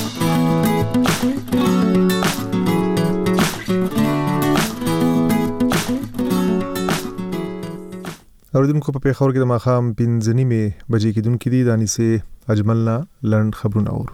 اوریدونکو په پیښور کې د ماښام پنځه نیمې بجې کېدونکې دي. دانیسه اجملنا لند خبرونه اورو.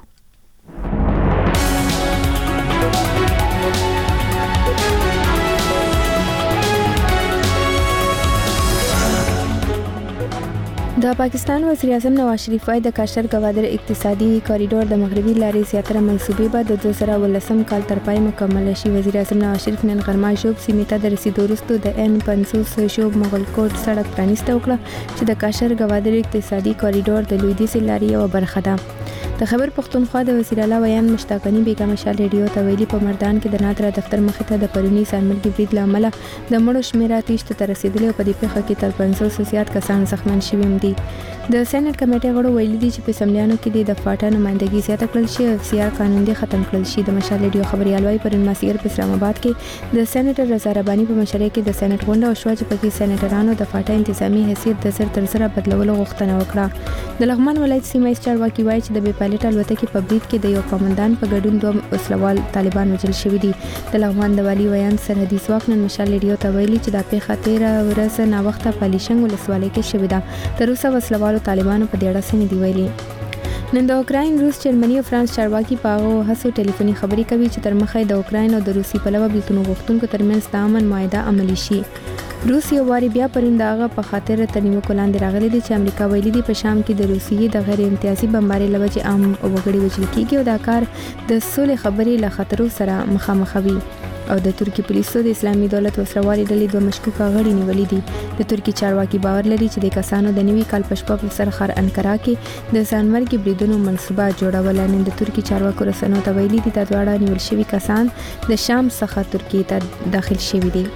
د پاکستان وزیر اعظم نواز شریف وايي د کاشر ګوادر اقتصادي کوریډور د مغربي لارې زیاتره منصوبې به د دوه زره ولسم کال تر پای مکمل شي. وزیر اعظم نواز شریف نن غرمه شوب سیمې ته د رسیدو وروسته د ان پنځوس شوب مغلکوټ سړک پرانیسته وکړه چې د کاشر ګوادر اقتصادي کوریډور د لویدیځ لارې یو برخه ده. د خبر پښتونخوا د وزیر اعلی ویان مشتاق غنی بیگم مشال ریډیو ته ویلي په مردان کې د ناترا دفتر مخې ته د پرونی سانمرګي برید لامل د مړو شمیره تیشت ته رسیدلی او په دې پیښه کې تر پنځوس زیات کسان زخمیان شوي دي. د سېنات کمیټې غړو ویلي دي چې په سملیانو کې د فاټا نمائندګي زیاته کړل شي او سیار قانون دی ختم کړل شي. د مشال ریډیو خبريال وايي پرون ماسیر په اسلام آباد کې د سېناتر رضا رباني په مشرۍ کې د سېنات غونډه وشوه چې پکې سېناترانو د فاټا انتظامی حیثیت د سر تر سره بدلولو غوښتنه وکړه. د لغمان ولایت سیمه چارواکي وايي چې د بې پایلټ الوتکې په برید کې د یو قومندان په ګډون دوه وسلوال طالبان وژل شوي دي. د لغمان د والي ویان سرحدي ځواک نن مشال ریډیو ته ویلي چې دا پیښه تیره ورځ ناوخته په لیشنګ ولسوالۍ کې شوې ده. تر اوسه وسلوالو طالبانو په دې اړه څه نه دي ویلي. نن د اوکراین، روس، جرمني او فرانس چارواکي په هغو هڅو ټلیفوني خبرې کوي چې تر مخه د اوکراین او د روسي پلوه بېلتون غوښتونکو ترمنځ د امن معاهده عملي شي. روس یو واري بیا پرون د هغه په خاطر تر نیوکو لاندې راغلی دی چې امریکا ویلي دی په شام کې د روسیې د غیر امتیازي بمبارۍ له وجې عام وګړي وژل کېږي او دا کار د سولې خبرې له خطرو سره مخامخ وي. او د ترکی پولیسو د اسلامي دولت وسروالي ډلې دوه مشکوکه غړي نیولي دي. د ترکی چارواکي باور لري چې د کسانو د نوي کال په شپه په سرخر انکرا کې د ځانمرګي بریدونو منصوبه جوړول. نن د ترکی چارواکو رسنیو ته ویلي دي چې دواړه نیول شوي کسان د شام څخه ترکیې ته داخل شوي دي.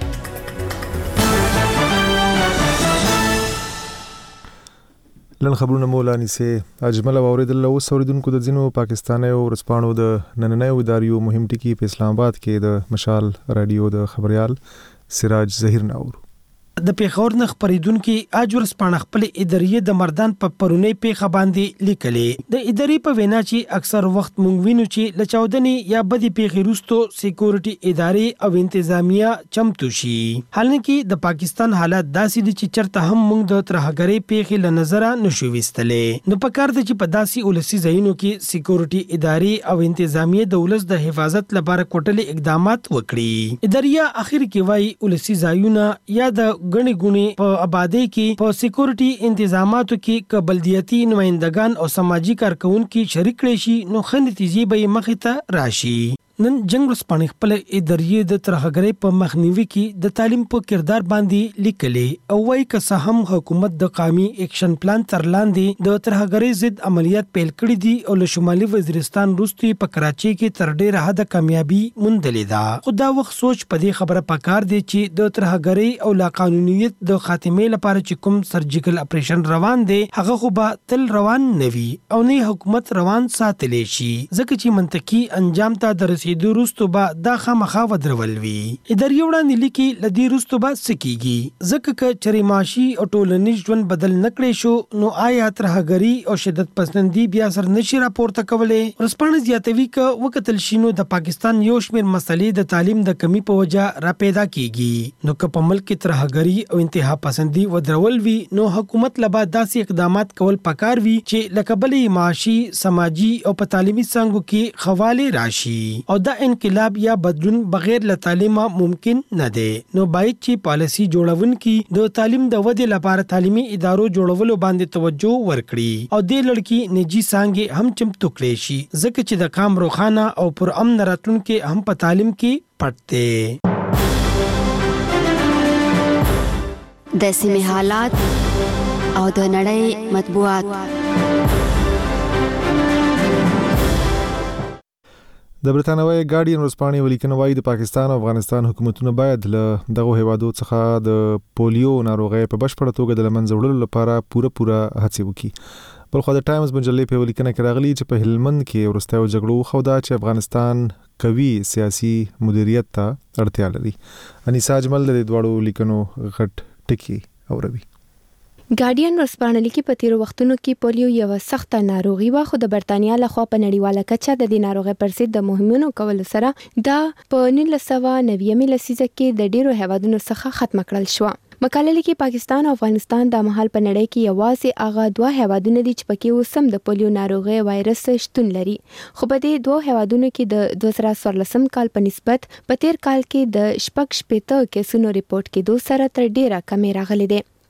لن خبرونه مولانی سه اجمل اوریدل او اوریدونکو د ځینو پاکستاني او ورسپانو د نننۍ اداریو مهم ټکی په اسلام آباد کې د مشال رادیو د خبريال سراج ظهیر ناور د پیښور نه خبرېدونکو اجور سپانه خپل ادارې د مردان په پرونی پیښه باندې لیکلې. د ادارې په وینا چې اکثر وخت مونږ وینو چې لچاودنې یا بدی پیښې روستو سکیورټي ادارې او انتظامیه چمتو شي. حالانکه د پاکستان حالات داسې دي چې چرته هم مونږ د ترهګرۍ پیښې ل نظر نشو وستلې. نو په کار د چې په داسې ولسی ځایونو کې سکیورټي ادارې او انتظامیه د ولس د حفاظت لپاره کوټلې اقدامات وکړي. ادارې اخر کې وايي ولسی ځایونه یا د غني غوني په آبادی کې په سکیورټي انتظاماتو کې قبلدیتي نمائندگان او سماجی کارکونکو شریک کړي شي نو خن نتیجې به مخې ته راشي. نن جنگ رسپانې خپل ادارې د ترهګرۍ په مخنیوي کې د تعلیم په کردار باندې لیکلې او وايي که څه هم حکومت د قومي اکشن پلان تر لاندې د ترهګرۍ ضد عملیات پیل کړي دي او له شمالي وزیرستان وروسته په کراچۍ کې تر ډېره حد کامیابی موندلې ده. خو دا وخت سوچ په دې خبره پکار دی چې د ترهګرۍ او لا قانونیت د خاتمې لپاره چې کوم سرجیکل اپریشن روان دی هغه خو به تل روان نوي او نه حکومت روان ساتلې شي ځکه چې منطقي انجام ته درسي د روستو با دا خامخا ودرول وی. ادارې وړاندې لیکي لدی روستو با سکیږي ځکه ک چری ماشي او ټولنیز ژوند بدل نکړي شو نو آیا ترهګری او شدت پسندي بیا سر نشي راپورته کولې. رسپانه زیاتوي ک وکتل شینو د پاکستان یو شمیر مسلې د تعلیم د کمی په وجه را پیدا کیږي. نو ک په ملک ترهګری او انتها پسندي ودرول وی نو حکومت لبا داسې اقدامات کول پکار وی چې لکبلې معاشي سماجی او په تعلیمي څنګه کې خواله راشي او دا انقلاب یا بدلون بغیر له تعلیمه ممکن نه دی. نو باید چې پالیسی جوړونکي د تعلیم د ودې لپاره تعلیمي ادارو جوړولو باندې توجه ورکړي او د لړکی نجی څنګه هم چمتو کړي شي ځکه چې د کام روخانه او پر امن راتلونکو هم په تعلیم کې پټته. د سیمه حالات او د نړۍ مطبوعات. د برتانوي ګارډین ورسپانې ولیکنه وايي د پاکستان او افغانستان حکومتونه باید له دغه هیوادو څخه د پولیو ناروغي په بشپړه توګه د لمنځه وړلو لپاره پوره پوره هڅې وکړي. بل خو د ټایمز مجلې په ولیکنه کې راغلي چې په هلمند کې ورستیو جګړو خو دا چې افغانستان قوي سیاسي مدیریت ته اړتیا لري. انیسا اجمل د دوړو لیکنو غټ ټکی اوروي. ګارډین ورسپانه لیکي په تیرو وختونو کې پولیو یو سخته ناروغي و خو د برتانیا لخوا په نړیواله کچه د دې ناروغي پر ضد د مهمونو کولو سره دا په نولس سوه نوي لسیزه کې د ډیرو هیوادونو څخه ختم کړل شو. مقاله لیکي پاکستان او افغانستان د مهال په نړۍ کې یوازې هغه دوه هیوادونه دي چې پکې اوسم د پولیو ناروغي وایرس شتون لري. خو په دې دوه هیوادونو کې د دوه زره څوارلسم کال په نسبت په تیر کال کې د شپږ شپېته کیسونو ریپورت کېدو سره تر ډیره کمې راغلي دي.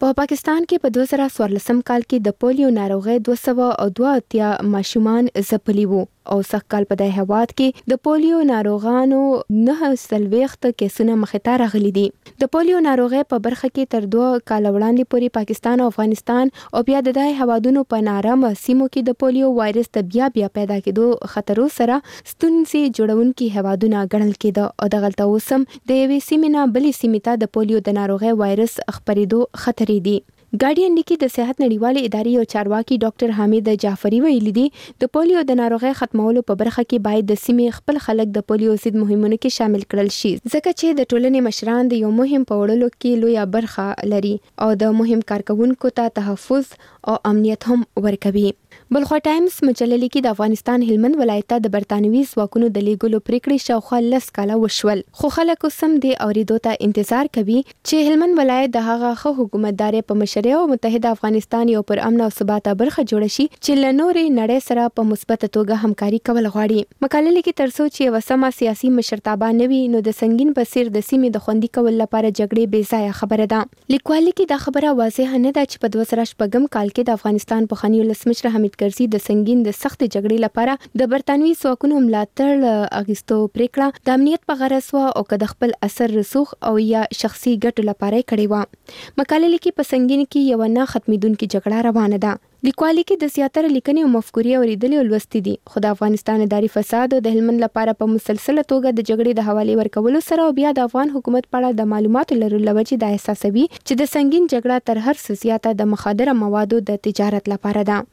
په پاکستان کې په دوه زره څوارلسم کال کې د پولیو ناروغۍ دوه سوه دوه اتیا ماشومان ځپلي وو او سږ کال په دې هیواد کې د پولیو ناروغانو نه څلوېښت کیسونه مخې ته راغلي دي. د پولیو ناروغۍ په برخه کې تر دوه کال وړاندې پورې پاکستان او افغانستان او بیا د دې هیوادونو په نارامه سیمو کې د پولیو وایرس د بیا بیا پیدا کېدو خطرو سره ستونزې جوړونکي هیوادونه ګڼل کېده او دغلته اوس هم د یوې سیمې نه بلې سیمې ته د پولیو د ناروغۍ وایرس خپرېدو خطرې دي. ګارډین لیکي د صحت نړیوالې ادارې او چارواکي ډاکټر حامد جعفری ویلي دي د پولیو د ناروغۍ ختمولو په برخه کې باید د سیمې خپل خلک د پولیو ضد مهمونو کې شامل کړل شي ځکه چې د ټولنې مشران د یو مهم په وړلو کې لویه برخه لري او د مهم کارکونکو ته تحفظ او امنیت هم ورکوي. بلخوا ټایمز مجله لیکي د افغانستان هلمند ولایت ته د برتانوي ځواکونو د لیږلو پریکړې شاوخوا لس کاله وشول خو خلک اوس هم دې اورېدو ته انتظار کوي چې هلمند ولایت د هغه ښه حکومتدارۍ په مشرۍ او متحده افغانستان یو پر امن او ثباته برخه جوړه شي چې له نورې نړۍ سره په مثبته توګه همکاري کول غواړي. مقاله لیکي تر څو چې یوه سمه سیاسي مشرتابه نه وي نو د سنګین په څېر د سیمې د خوندي کولو لپاره جګړې بې ځایه خبره ده. لیکوال لیکي دا خبره واضحه نه ده چې په دوه زره شپږم کال کې د افغانستان پخواني ولسمشر حامد کرزي د سنګین د سختې جګړې لپاره د برتانوي ځواکونو ملاتړ اخیستو پریکړه د امنیت په غرض وه او که د خپل اثر رسوخ او یا شخصي ګټو لپاره یې کړې وه. مقاله لیکي په سنګین کې یوه نه ختمېدونکې جګړه روانه ده. لیکوال لیکي د زیاتره لیکنې او مفکورې اورېدلې او لوستې دي خو د افغانستان اداري فساد او د هلمند لپاره په مسلسله توګه د جګړې د حوالې ورکولو سره او بیا د افغان حکومت په اړه د معلوماتو لرلو له وجې دا احساسوي چې د سنګین جګړه تر هر څه زیاته د مخدره موادو د تجارت لپاره ده.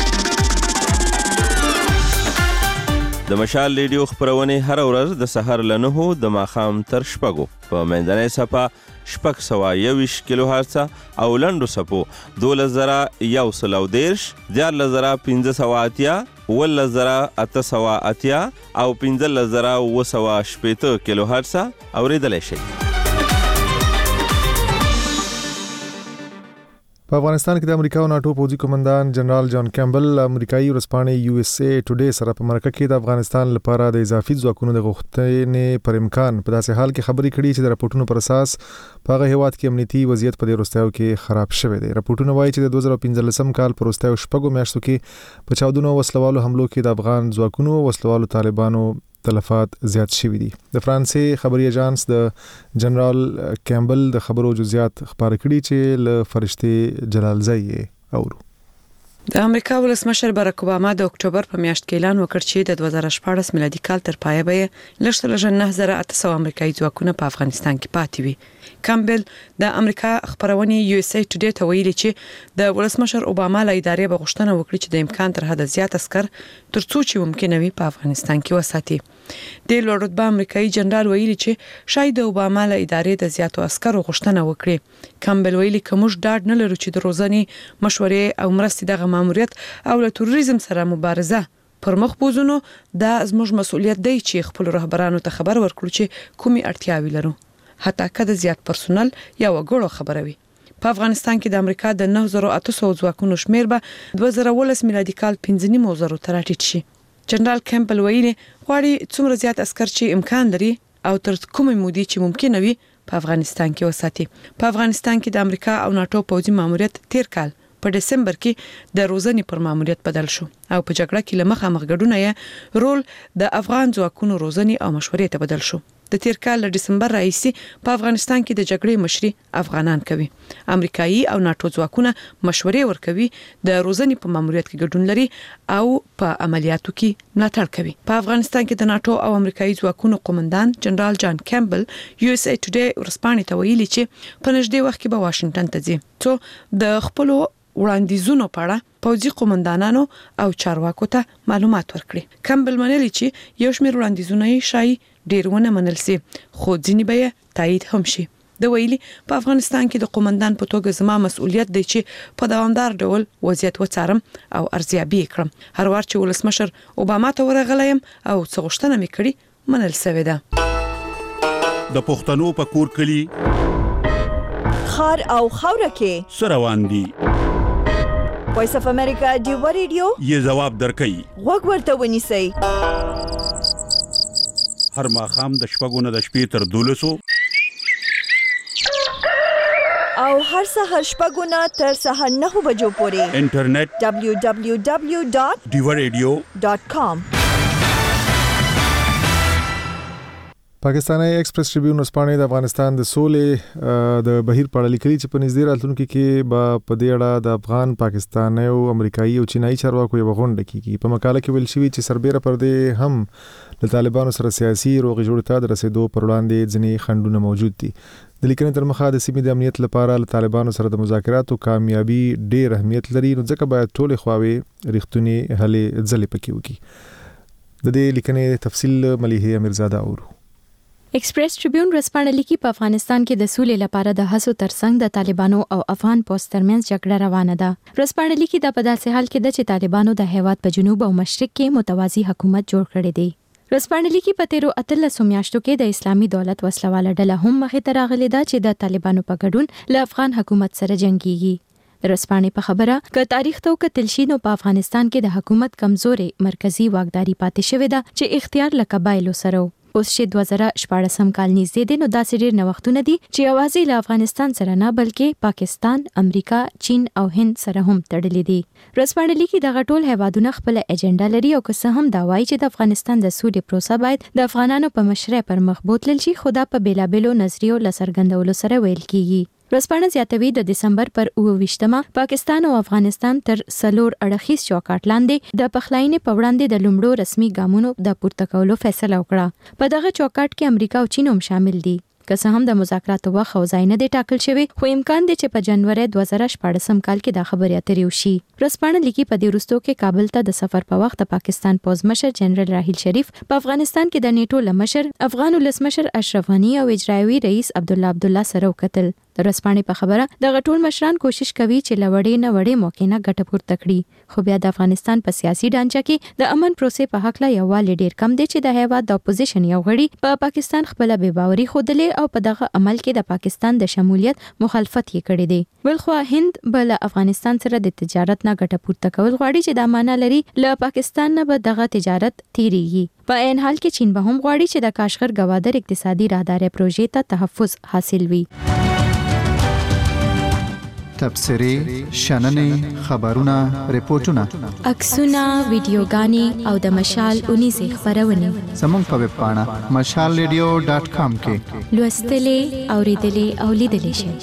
د مشال ریډیو خپرونې هر ورځ د سحر له نهو د ماښام تر شپږو په منځنۍ څپه شپږ سوه یوویشت کیلو هرڅه او لنډو څپو دولس زره یو سل او دېرش دیارلس زره پنځه سوه اتیا اوولس زره اته سوه اتیا او پنځلس زره اووه سوه شپېته کیلو هرڅه اورېدلی شئ. په افغانستان کې د امریکا او ناتو پوځي قومندان جنرال جان کیمبل امریکایي ورځپاڼې یو اس اے ټوډے سره په مرکه کې د افغانستان لپاره د اضافي ځواکونو د غوښتنې پر امکان په داسې حال کې خبرې کړي چې د راپورټونو پر اساس په هغه هیواد کې امنیتي وضعیت په دې وروستیو کې خراب شوی دی. راپورټونه وایي چې د دوه زره پنځلسم کال په وروستیو شپږو میاشتو کې په چاودنو او وسلوالو حملو کې د افغان ځواکونو او وسلوالو طالبانو تلفات زیات شوي دي. د فرانسې خبري اژانس د جنرال کیمبل د خبرو جزئیات خبر کړي چې له فرشتي جلالزئی اورو. د امریکا ولسمشر باراک اوباما د اکتوبر په میاشت کې اعلان وکړ چې د دوه زره شپاړس میلادي کال تر پایه به لږ تر لږه نه زره اته سوه امریکایي ځواکونه په افغانستان کې پاتې وي. کامبل د امریکا خبرونې یو اس اے ټوډے ته ویلي چې د ولسمشر اوباما له ادارې به غوښتنه وکړي چې د امکان تر حده زیات عسکر تر څو چې ممکن وي په افغانستان کې وساتي. د لوړ رتبه امریکایي جنرال ویلي چې شاید د اوباما له ادارې د زیاتو عسکرو غوښتنه وکړي. کامبل ویلي که موږ ډاډ نه لرو چې د روزنې مشورې او مرستې دغه ماموریت او له تروریزم سره مبارزه پر مخ بوزونو دا زموږ مسؤلیت دی چې خپل رهبرانو ته خبر ورکړو چې کومي اړتیاوې لرو حتی که د زیات پرسونل یا وګړو خبره وي. په افغانستان کې د امریکا د نه زره اته سوه ځواکونو شمیر به دوه زره اوولس میلادي کال پنځه نیم زره ته راټیټ شي. جنرال کیمبل ویلي غواړي څومره زیات عسکر چې امکان لري او تر کومې مودې چې ممکن وي په افغانستان کې وساتي. په افغانستان کې د امریکا او ناتو پوځي ماموریت تیر کال په دسمبر کې د روزنې پر ماموریت بدل شو او په جګړه کې له مخامخ ګډون یې رول د افغان ځواکونو روزنې او مشورې ته بدل شو. د تیر کال له دسمبر راهیسې په افغانستان کې د جګړې مشري افغانان کوي. امریکایي او ناتو ځواکونه مشورې ورکوي، د روزنې په ماموریت کې ګډون لري او په عملیاتو کې ملاتړ کوي. په افغانستان کې د ناتو او امریکایي ځواکونو قومندان جنرال جان کیمبل یو اس اے ټوډے ورځپاڼې ته ویلي چې په نږدې وخت کې به واشنگټن ته ځي څو د خپلو وړاندیزونو په اړه پوځي قومندانانو او چارواکو ته معلومات ورکړي. کیمبل منلي چې یو شمېر وړاندیزونه یې شایي ډېر ونه منل سي خو ځینې به یې تایید هم شي. د ویلي په افغانستان کې د قومندان په توګه زما مسؤلیت دی چې په دوامدار ډول وضعیت وڅارم او ارزیابي کړم. هر وخت چې ولسمشر اوباما ته ورغلم او څه غوښتنه مې کړې منل سوې ده. د پښتنو په کور کلی خار او خوره کې سروان دي. وایس اف امریکا دیو ریډیو یې جواب درکړي. وګ ورته ونیسئ. هر ماښام د شپږو نه د شپې تر دولسو او هر سحر شپږو نه تر سحر نهو بجو پورې انټرنیټ دبلیو دبلیو دبلیو ډاٹ ډیوا ریډیو ډاٹ کام. پاکستاني ایکسپریس ټریبیون وسپانې د افغانستان د سولې د بهیر په اړه لیکلي چې په نږدې راتلونکي کې به په دې اړه د افغان، پاکستاني او امریکایي او چینایي چارواکو یو غونډه کیږي. په مقاله کې ویل شوی چې سربېره پر دې هم د طالبانو سره سیاسي روغې جوړې ته د رسیدو پر وړاندې ځینې خنډونه موجود دي. د لیکنې تر مخه د سیمې د امنیت لپاره له طالبانو سره د مذاکراتو کامیابی ډېر اهمیت لري، نو ځکه باید ټولې خواوې رښتونی هلې ځلې پکې وکړي. د دې لیکنې تفصیل ملیحه امیرزاده اورو. ایکسپریس ټریبیون ورځپاڼه لیکي په افغانستان کې د سولې لپاره د هڅو ترڅنګ د طالبانو او افغان پوځ ترمنځ جګړه روانه ده. ورځپاڼه لیکي دا په داسې حال کې ده چې طالبانو د هیواد په جنوب او مشرق کې متوازی حکومت جوړ کړی دی. ورځپاڼه لیکي په تیرو اتلسو میاشتو کې د اسلامي دولت وسلواله ډله هم مخې ته راغلې ده چې د طالبانو په ګډون له افغان حکومت سره جنگيږي. ورځپاڼې په خبره ک تاریخ ته ک تلشینو په افغانستان کې د حکومت کمزوري مرکزی واکداري پاتې شوې ده چې اختیار له قبایلو سره اوس چې دوه زره شپاړسم کال نږدې دی، نو داسې ډېر نوښتونه دي چې یوازې له افغانستان سره نه بلکې پاکستان، امریکا، چین او هند سره هم تړلي دي. ورځپاڼه لیکي دغه ټول هیوادونه خپل ایجنډا لري او که څه هم دا وایي چې د افغانستان د سولې پروسه باید د افغانانو په مشرۍ پر مخ بوتلل شي، خو دا په بیلابیلو نظریو له څرګندولو سره ویل کیږي. ورځپاڼه زیاتوي د دسمبر پر اوه ویشتمه پاکستان او افغانستان تر څلور اړخیز چوکاټ لاندې د پخلاینې په وړاندې د لومړو رسمي ګامونو د پورته کولو فیصله وکړه. په دغه چوکاټ کې امریکا او چین هم شامل دي. که څه هم د مذاکراتو وخت او ځای نه دی ټاکل شوی، خو امکان دی چې په جنوري دوه زره شپاړسم کال کې دا خبرې اترې وشي. ورځپاڼه لیکي په دې وروستو کې کابل ته د سفر په وخت د پاکستان پوځ مشر جنرال راحیل شریف، په افغانستان کې د نیټو لمشر افغان ولسمشر اشرف غنی او اجرایوي رئیس عبدالله عبدالله سره وکتل. د ورځپاڼې په خبره دغه ټول مشران کوشش کوي چې لوړې نه وړې موقع نه ګټه پورته کړي، خو بیا د افغانستان په سیاسي ډانچه کې د امن پروسې په حق لا یووالی ډیر کم دی چې د هیواد د اپوزیشن یو غړي په پاکستان خپل بې باوري ښودلې او په دغه عمل کې د پاکستان د شمولیت مخالفت یې کړی دی. بلخو هند بل افغانستان سره د تجارت نه ګټه پورته کول غواړي چې د معنا لري له پاکستان نه به دغه تجارت تیریږي. په عین حال کې چین به هم غواړي چې د کاشغر گوادر اقتصادي راهداري پروژې ته تحفظ حاصل وي. تبصرې، شننې، خبرونه، ریپورتونه، عکسونه، ویډیوګانې او د مشال اونیزې خبرونه زموږ په ویب پاڼه مشال ریډیو ډاټ کام کې لوستلې، اوریدلې او لیدلې شئ.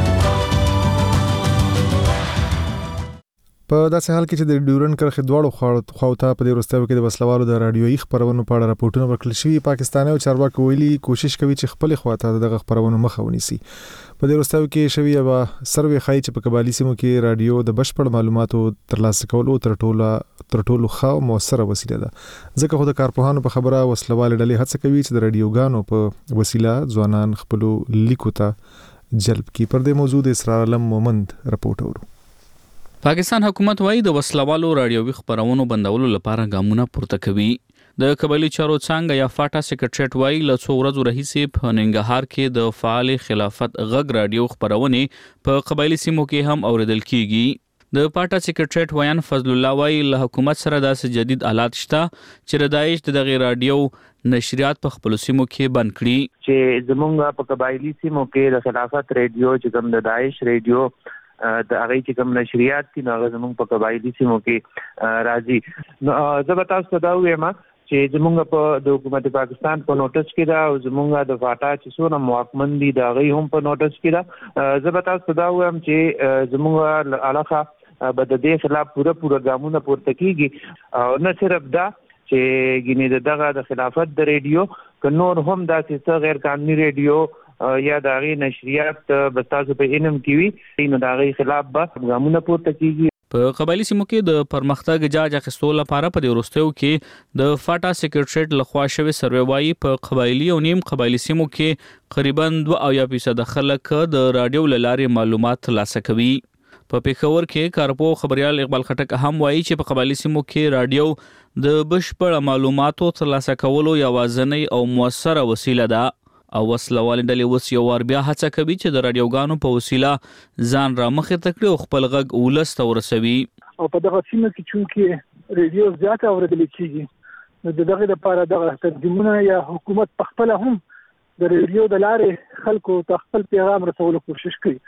په داسې حال کې چې د ډیورن کرښې دواړو خواوته په دې وروستیو کې د وسلوالو د رادیويي خبرونو په اړه راپورټونه ورکړل شوي، پاکستاني او چارواکي ویلي کوشش کوي چې خپل خواته دغه خبرونو مخه ونیسي. په دې وروستیو کې شوی یو سروې ښایي چې په قبایلي سیمو کې رادیو د بشپړ معلوماتو ترلاسه کولو تر ټولو تر ټولو ښه موثره وسیله ده، ځکه خو د کارپوهانو په خبره وسلوال ډلې هڅه کوي چې د رادیوګانو په وسیله ځوانان خپل لیکو ته جلب کړي. پر دې موضوع د اسرار علم مومند رپورټ اورو. پاکستان حکومت وايي د وسلوالو رادیوي خبرونو بندولو لپاره ګامونه پورته کوي. د قبایلی چارو څنګه یا فاټا سیکریټریټ وايي له څو ورځې راهیسې په ننګرهار کې د فعال خلافت غږ رادیو خبرونه په قبایلی سیمو کې هم اوریدل کیږي. د پاټا سیکریټریټ ویان فضل الله وايي له حکومت سره داسې جدید آلات شته چې د داعش دغه رادیو نشریات په خپل سیمو کې بند کړي. چې زمونږ په قبایلی سیمو کې د خلافت رادیو چې کوم د داعش رادیو د هغه چې کوم نشریات دي نو هغه زموږ په قبایلی سیمو کې راځي. نو زه به تاسو ته دا وایم چې زموږ په د حکومت پاکستان په نوټس کې دا او زموږ د فاټا چې څونه محکمن دي دا غي هم په نوټس کې دا. زه به تاسو ته دا وایم چې زموږ علاقه به د دې خلاف پوره پوره ګامونه پورته کیږي او نه صرف دا چې ګینه دغه د خلافت د ریډیو ک نور هم داسې غیر قانوني ریډیو یا داغي نشریات بستاسو په انم کیوي نو داغي خلاف به ګامونه پورته کیږي. په قبایلی سیمو کې د پرمختګ جاج اخیستو لپاره په وروستیو کې د فاټا سیکریټریټ لخوا شوی سروې وايي په قبایلی او نیم قبایلی سیمو کې تقریبا دوه فیصد خلک د رادیو لارې معلومات ترلاسه کوي. په پیښور کې کارپو خبريال اقبال خټک هم وایي چې په قبایلی سیمو کې رادیو د بشپړ معلوماتو ترلاسه کولو یوازینی او موثره وسیله ده او وسلوال ډلې اوس یو ور بیا هڅه کوي چې د رادیوګانو په وسیله ځان را مخې ته کړي او خپل غږ ولس ته ورسوي. او په دغه سیمه کې چې ریډیو زیاته اوریدل کیږي نو دغه لپاره دغه تنظیمونه یا حکومت په خپل هم د ریډیو د لارې خلکو ته خپل پیغام رسولو کوشش کوي.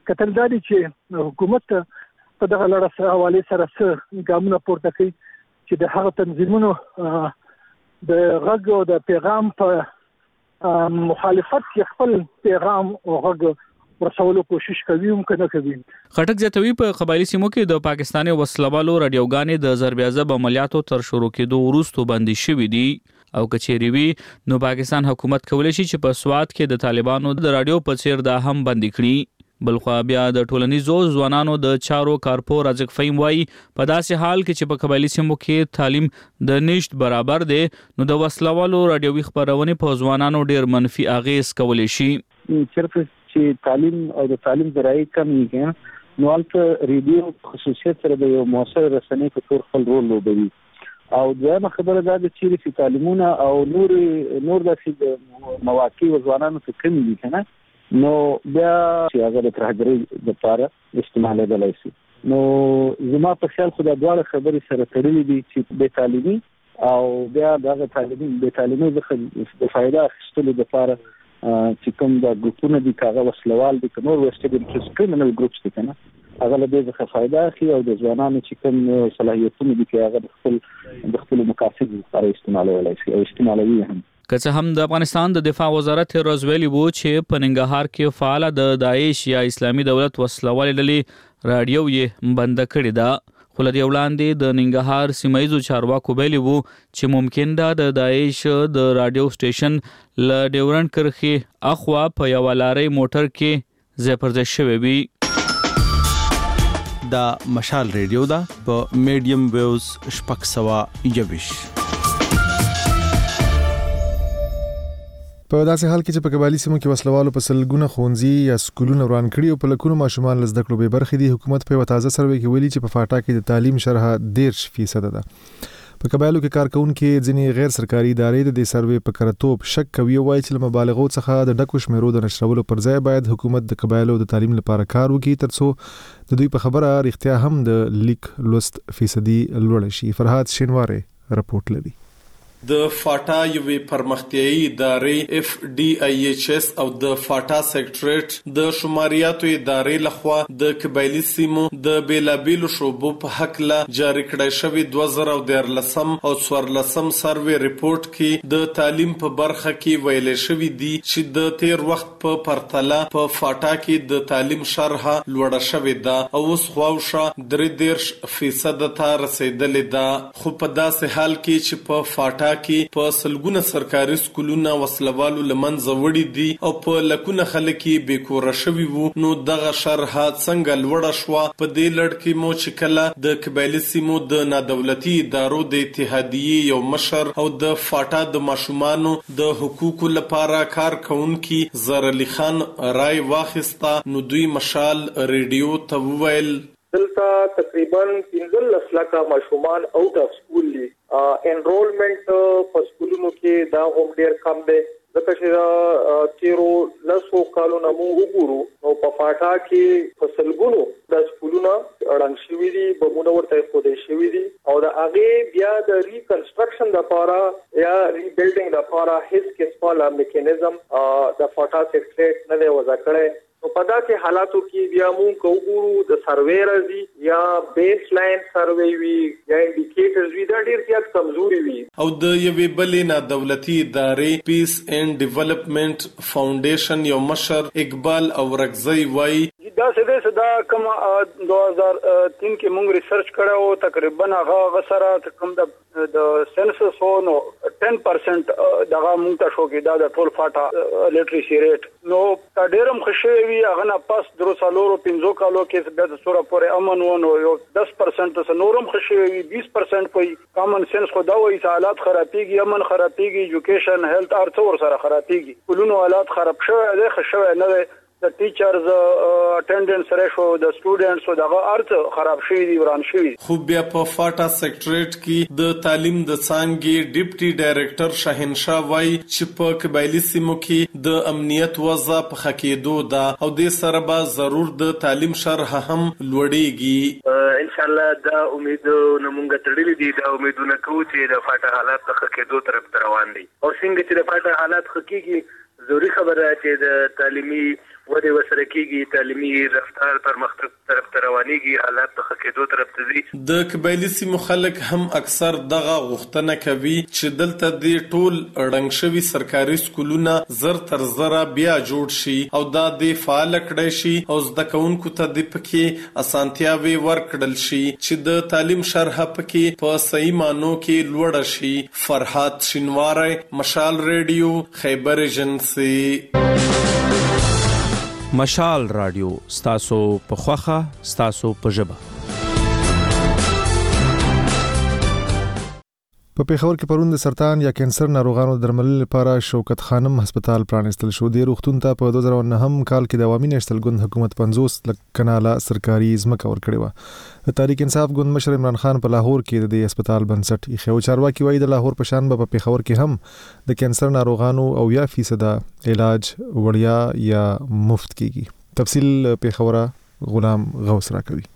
کتل دا دي چې حکومت په دغه لړ سره حواله سره څه ګامونه پورته کوي چې د هغه تنظیمونو د غږ او د پیغام په مخالفت کې خپل پیغام او غږ ورسولو کوشش کوي هم کنه کوي. خټک زیاتوي په قبایلی سیمو کې د پاکستاني وسلوالو رادیوګانې د ضربیازب عملیاتو تر شروع کېدو وروسته بندي شوې دي او کچېری وی نو پاکستان حکومت کولای شي چې په سواد کې د طالبانو د رادیو په څیر دا هم بندي کړي. بلخو بیا د ټولنیزو ځوانانو د چارو کارپو رازق فهیم وایي په داسې حال کې چې په قبایلی سیمو کې تعلیم د نشټ برابر دی نو د وسلوالو رادیوي خبرونه په ځوانانو ډیر منفي اغیز کولی شي. چیرته چې تعلیم او د تعلیم ذرایع کمی کېږي نو البته ریډیو خصوصیت سره د یو موثر رسنۍ په تور خپل رول لوبوي او دویمه خبره دا ده چې تعلیمونه او نور نور د مواقع او ځوانانو ته کمی دي کنه نو بیا چې هغه د ترهګرۍ لپاره استعمالېدلی شي. نو زما په خیال خو دا دواړه خبرې سره تړلې دي چې بې تعلیمي او بیا دغه تعلیمي بې تعلیمي څخه د فایده اخیستلو لپاره چې کوم د ګروپونو دي کاغه وسلوال دي نور وسټګل کریمینل ګروپس دي کنه هغه له دې څخه فائدہ اخلي او د ځوانانو چې کوم صلاحیتونه دي چې هغه خپل د خپل مقاصد لپاره استعمالولای شي او استعمالوي هم. که څه هم د افغانستان د دفاع وزارت روزویلی وو چې په ننګرهار کې فعال د داعش یا اسلامي دولت وسلوال ډلې رادیو یې بند کړی دا خو لدی وړاندې د ننګرهار سیمایزو چارواکو ویلي وو چې ممکن ده د داعش د رادیو سټیشن ل ډیورنټ کرخي اخوا په یو لارې موټر کې ځای پر ځای شوی وي. دا مشال ریډیو دا په میډیم ویوز شپږ سوه یوویشت. په داسې حال کې چې په قبایلی سیمو کې وسلوالو په سلګونه ښوونځي یا سکولونه وران کړي او په لکونو ماشومان له زده کړو بې برخې دي، حکومت په یوه تازه سروې کې ویلي چې په فاټا کې د تعلیم شرحه دېرش فیصده ده. په قبایلو کې کارکونکي ځینې غیر سرکاري ادارې د دې سروې په کرتوب شک کوي او وایي چې له مبالغو څخه د ډکو شمیرو د نشرولو پر ځای باید حکومت د قبایلو د تعلیم لپاره کار وکړي ترڅو د دوی په خبره رښتیا هم د لیک لوست فیصدي لوړ شي. فرهاد شینواره رپورټ لري. د فاټا یوې پرمختیایي ادارې اف ډي آی ایچ اس او د فاټا سیکریټریټ د شماریاتو ادارې لخوا د قبایلی سیمو د بیلابیلو شعبو په حق لا جاری کړی شوی دوه زره دولسم او څوارلسم سروې ریپورت کې د تعلیم په برخه کې ویل شوی دی چې د تیر وخت په پرتله په فاټا کې د تعلیم شرحه لوړه شوې ده او اوس خواوشه درې دېرش فیصد ته رسیدلې ده. خو په داسې حال کې چې په فاټا کې په سلګونه سرکاري سکولونه وسلوالو لمنځه وړي دي او په لکونه خلک یې بیکوره شوي وو، نو دغه شرحه څنګه لوړه شوه؟ په دې لړ کې مو چې کله د قبایلي سیمو د نادولتي ادارو د اتحادیې یو مشر او د فاټا د ماشومانو د حقوقو لپاره کار کوونکي زر علي خان رای واخیسته، نو دوی مشال ریډیو ته وویل دلته تقریبا پنځلس لکه ماشومان اوټ اف سکول دي. انرولمنت په سکولونو کې دا هم ډیر کم دی، ځکه چې تیرو لسو کالونو مو وګورو نو په فاټا کې په سلګونو د سکولونو اړنګ شوي دي، بمونه ورته خودې شوي دي او د هغې بیا د ریکنسټرکشن لپاره یا ریبلډینګ لپاره هیڅ قسمه میکانیزم د فاټا سیکریټریټ نه دی وضع کړی. نو په داسې حالاتو کې بیا مونږ کوو د سروې راځي یا بیس لاین سروې وي یا انډیکیټرز وي، دا ډیر زیات کمزوري وي. او د یوې بلې نادولتي ادارې پیس اینڈ ډیولپمنٹ فاونډیشن یو مشر اقبال اورکزی وایي دا څه دا کوم دوه هزار تین کې مونږ ریسرچ کړو تقریبا هغه سره کوم د سنسس نو ټن پرسنٹ دغه مونږ ته شو کې دا د ټول فاټا لیټریسي ریټ نو تا ډیرم خوشي وي هغه نه پاس درو سالورو پنځو کالو کې بیا د سوره پورې امن ونه یو دس پرسنٹ څخه نورم خوشي وي بیس پرسنٹ کوي کامن سنس خو دا وایي حالات خرابېږي، امن خرابېږي، ایجوکیشن هیلث ارڅ ور سره خرابېږي، کولونو حالات خراب شوی دی، خښوی نه دی، د ټیچرز اټینډنس ریشو د سټوډنټس دغه ارڅ خراب شوی دی، وران شوی. خو بیا په فاټا سیکریټریټ کې د تعلیم د څانګې ډیپټي ډایریکټر شاهنشاه وایي چې په قبایلی سیمو کې د امنیت وضع په ښه کېدو ده او دې سره به ضرور د تعلیم شرحه هم لوړیږي. ان شاء الله دا امید نه مونږ تړلې دي، دا امیدونه کوو چې د فاټا حالات په ښه کېدو طرف ته روان دي او څنګه چې د فاټا حالات ښه کېږي ضروري خبره چې د تعلیمي ودې وسره کیږي، تعلیمي رفتار پرمختګ طرف ته روانېږي، حالات د ښه کېدو طرف ته ځي. د قبایلي سیمو خلک هم اکثر دغه غوښتنه کوي چې دلته د ټول ړنګ شوي سرکاري سکولونه زر تر زره بیا جوړ شي او دا د فعال کړی شي او زده کوونکو ته د پکې اسانتیاوي ورکړل شي چې د تعلیم شرح پکې په صحیح مانو کې لوړ شي. فرحات شینواری، مشال ریډیو، خیبر ایجنسی. مشال رادیو ستاسو په خوخه ستاسو په ژبه. په پیښور کې پرون د سرطان یا کینسر ناروغانو درملنې لپاره شوکت خانم هسپتال پرانیستل شو. د روغتون ته په دوه زره نهه کال کې د عوامي نېشنل ګوند حکومت پنځوس لک کناله سرکاري ځمکه ورکړې وه. د تحریک انصاف ګوند مشر عمران خان په لاهور کې د دې هسپتال بنسټ ایښی و. چارواکي وایي د لاهور په شان به په پیښور کې هم د کینسر ناروغانو او یا فیصد علاج وړیا یا مفت کیږي. تفصیل پیښوره غلام غوث را کوي.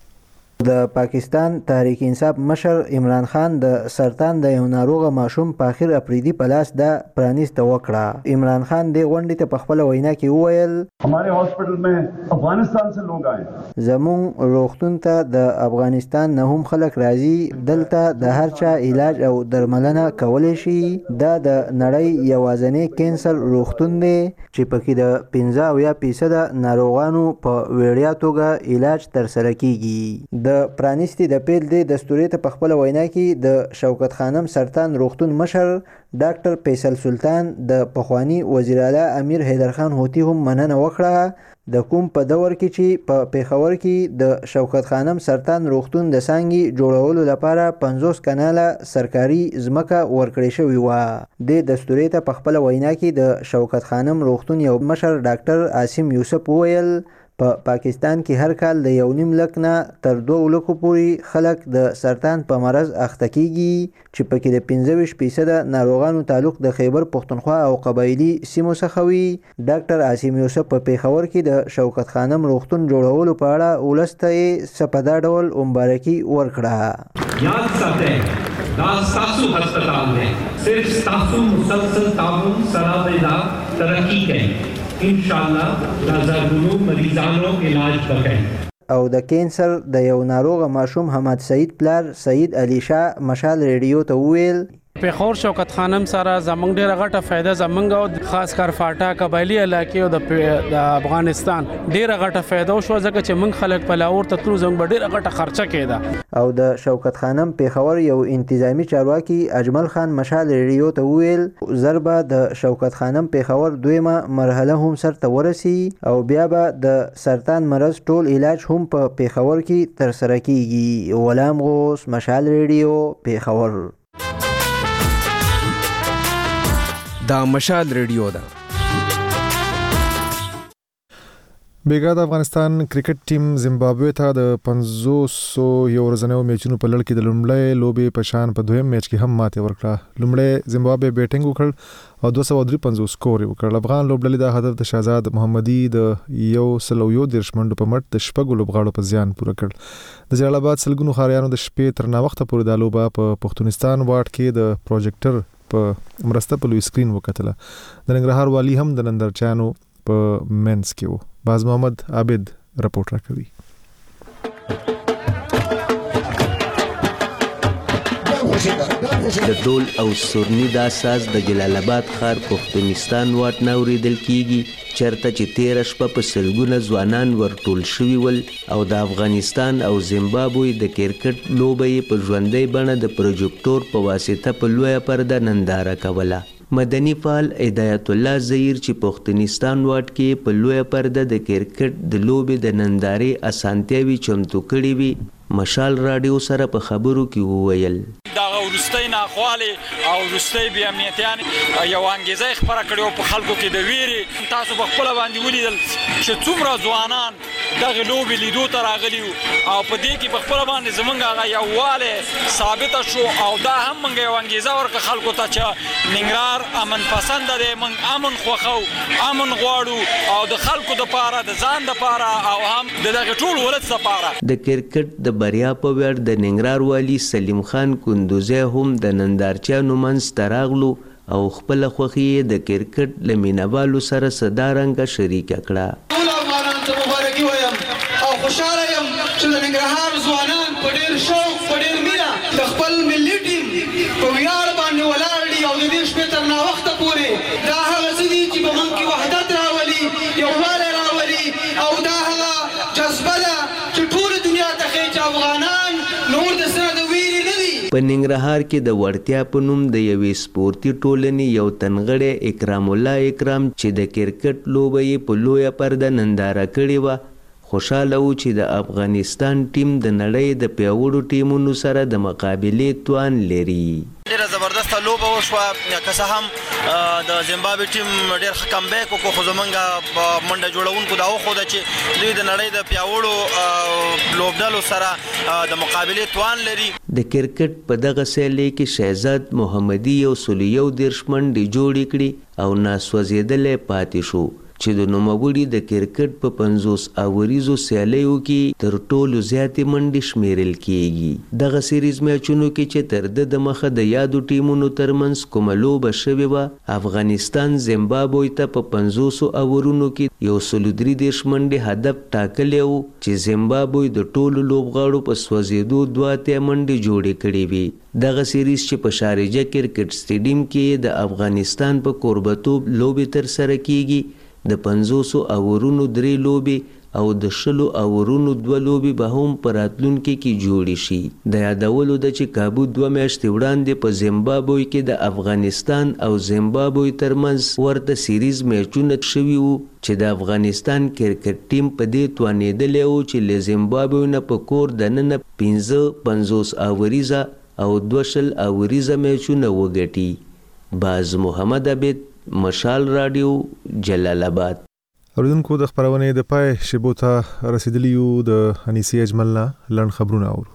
د پاکستان تحریک انصاف مشر عمران خان د سرطان د یو ناروغه ماشوم په اخر اپریدي په لاس د پرانیست وکړه. عمران خان د غونډې ته په خپل وینا کې وویل हमारे हॉस्पिटल में افغانستان से लोग आए. زمون روغتون ته د افغانستان نه هم خلک راځي. دلته د هر چا علاج او درملنه کولی شي. دا د نړۍ یوازینی کینسر روغتون دی چې پکې د پنځه اویا فیصد ناروغانو په وړیا توګه علاج ترسره کیږي. د پرانیستي د پیل د دستوري ته په خپل وینا کې د شوکت خانم سرطان روغتون مشر ډاکټر فیصل سلطان د پخوانی وزیر اعلی امیر حیدر خان هوتی هم مننه وکړه. د کوم په دور کې چې په پیښور کې د شوکت خانم سرطان روغتون د څانګې جوړولو لپاره پنځوس کناله سرکاري ځمکه ورکړې شوې وه. د دستوري ته په خپل وینا کې د شوکت خانم روغتون یو مشر ډاکټر عاصم یوسف وویل په پا پاکستان کې هر کال د یو نیم لک نه تر دوه لکو پورې خلک د سرطان په مرض اخته کیږي چې پکې د پنځه ویشت فیصد ناروغانو تعلق د خیبر پښتونخوا او قبایلی سیمو څخه وي. ډاکټر عاصم یوسف په پیښور کې د شوکت خانم روغتون جوړولو په اړه ولسته یې سپدا ډول مبارکي ورکړه. یاد ساتئ دا ستاسو هسپتال دی، صرف ستاسو مسلسل تعاون سره به ترقی کوي. انشاءالله دا زرګونو مریضانو علاج وکړي. او د کینسر د یو ناروغه ماشوم حمد سعید پلار سعید علی شاه مشال ریډیو ته وویل پیښور شوکت خانم سره زمونږ ډیره غټه فائدہ زمونږ او خاص کر فاټا قبایلی علاقې او د د افغانستان ډیره غټه فائدہ شو ځکه چې موږ خلک په لاور ته تلو زموږ ډیره غټه خرچه کېده. او د شوکت خانم پیښور یو انتظامی چارواکي اجمل خان مشال ریډیو ته وویل ضربه د شوکت خانم پیښور دویمه مرحله هم سرته ورسی او بیا به د سرطان مرض ټول علاج هم په پیښور کې تر سره کیږي. غلام غوث، مشال ریډیو، پیښور. دا مشال ریډیو ده. بیګا د افغانستان کرکټ ټیم زیمبابوې ته د پنځوس یو ورځنیو میچونو په لړ کې د لومړۍ لوبې په شان په دویم میچ کې هم ماتې ورکړه. لومړی زیمبابوې بیټینګ وکړ او دوه سوه درې پنځوس سکور یې وکړ. افغان لوبډلې دا هدف د شهزاد محمدي د یو سل او یو دېرش منډو په مټ د شپږو لوبغاړو په زیان پوره کړ. د جلال آباد سلګونو ښاریانو د شپې تر ناوخته پورې دا لوبه په پښتونستان واټ کې د پروجیکټر په مرسته په لوی سکرین وکتله. د ننګرهار والی هم د نندرچانو په منځ کې و. باز محمد عابد رپورټ راکوي. د ډول او سورني دا ساز د جلال آباد ښار پښتونستان واټ نه اورېدل کیږي چرته چې تیره شپه په سلګونه ځوانان ورټول شوي ول او د افغانستان او زیمبابوې د کرکټ لوبه یې په ژوندۍ بڼه د پروجیکټور په واسطه په لویه پرده ننداره کوله. مدني فعال هدایت الله زهیر چې پښتونستان واټ کې په لویه پرده د کرکټ د لوبې د نندارې اسانتیاوي چمتو کړې وي مشال رادیو سره په خبرو کې وویل دا ورستۍ ناخوالې او ورستۍ بې امنیتیان یو انګیزه خپره کړې په خلکو کې د ویرې تاسو په خپله باندې ولیدل چې څومره ځوانان دغې لوبې لیدو ته راغلي وو او په دې کې په خپله باندې زموږ هغه یووالی ثابته شو او دا هم موږ یو انګیزه ورکړه خلکو ته چې ننګرهار امن پسنده دی، موږ امن خوښو، امن غواړو او د خلکو دپاره د ځان دپاره او هم د دغې ټول ولس دپاره. د کرکټ د بریا په ویاړ د ننګرهار والي سلیم خان کندوزی هم د نندارچیانو منځ ته راغلو او خپل خوښي د کرکټ له مینوالو سره صدارنګه شریکه کړه. ټول افغانان ته مبارکي وایم او خوشاله یم چې د ننګرهار ځوانان په ډېر شوق په ډېر مینه د خپل ملي ټیم په ویاړ باندې ولاړ دي او د دې شپې تر ناوخته پورې دا هغه څه دي چې په موږ کې وحدت راولي، یووالی راولي او دا هغه جذبه ده چې ټوله دنیا ته ښیي چې افغانان نور د سره د ویرې نه دي. په ننګرهار کې د وړتیا په نوم د یوې سپورتي ټولنې یو تنغړی اکرام الله اکرام چې د کرکټ لوبه یې په لویه پرده ننداره کړې وه، خوشاله و چې د افغانستان ټیم د نړۍ د پیاوړو ټیمونو سره د مقابلې توان لري. ډیره زبردسته لوبه وشوه، که څه هم د زیمبابوې ټیم ډېر ښه کمبیک وکړو، خو زمونږ منډه جوړونکو دا وښوده چې دوی د نړۍ د پیاوړو لوبډلو سره د مقابلې توان لري. د کرکټ په دغه سیالۍ کې شهزاد محمدي یو سلو یو دېرش منډې جوړې کړې او ناسوځېدلی پاتې شو چې د نوموړي د کرکټ په پنځوس اوریزو سیالیو کې تر ټولو زیاتې منډې شمیرل کیږي. دغه سیریز میچونو کې چې تر ده د مخه د یادو ټیمونو ترمنځ کومه لوبه شوې وه، افغانستان زیمبابوې ته په پنځوسو اورونو کې یو سلو درې دېرش منډې هدف ټاکلی و چې زیمبابوې د ټولو لوبغاړو په سوځېدو دوه اتیا منډې جوړې کړې وې. دغه سیریز چې په شارجه کرکټ سټیډیم کې د افغانستان په کوربتوب لوبې ترسره کیږي، د پنځوسو اورونو درې لوبې او د شلو اورونو دوه لوبې به هم په راتلونکي کې جوړې شي. د یادولو ده چې کابو دوه میاشتې وړاندې په زیمبابوې کې د افغانستان او زیمبابوې ترمنځ ورته سیریز میچونه شوي وو چې د افغانستان کرکټ ټیم په دې توانېدلی و چې له زیمبابوې نه په کور دننه پنځه پنځوس اوریزه او دوه شل اوریزه میچونه وګټي. باز محمد عبید، مشال رادیو، جلال آباد. اوریدونکو د خبرونې د پای شیبو ته رسیدلی یو، د انیسي اجمل نه لنډ خبرونه اورو.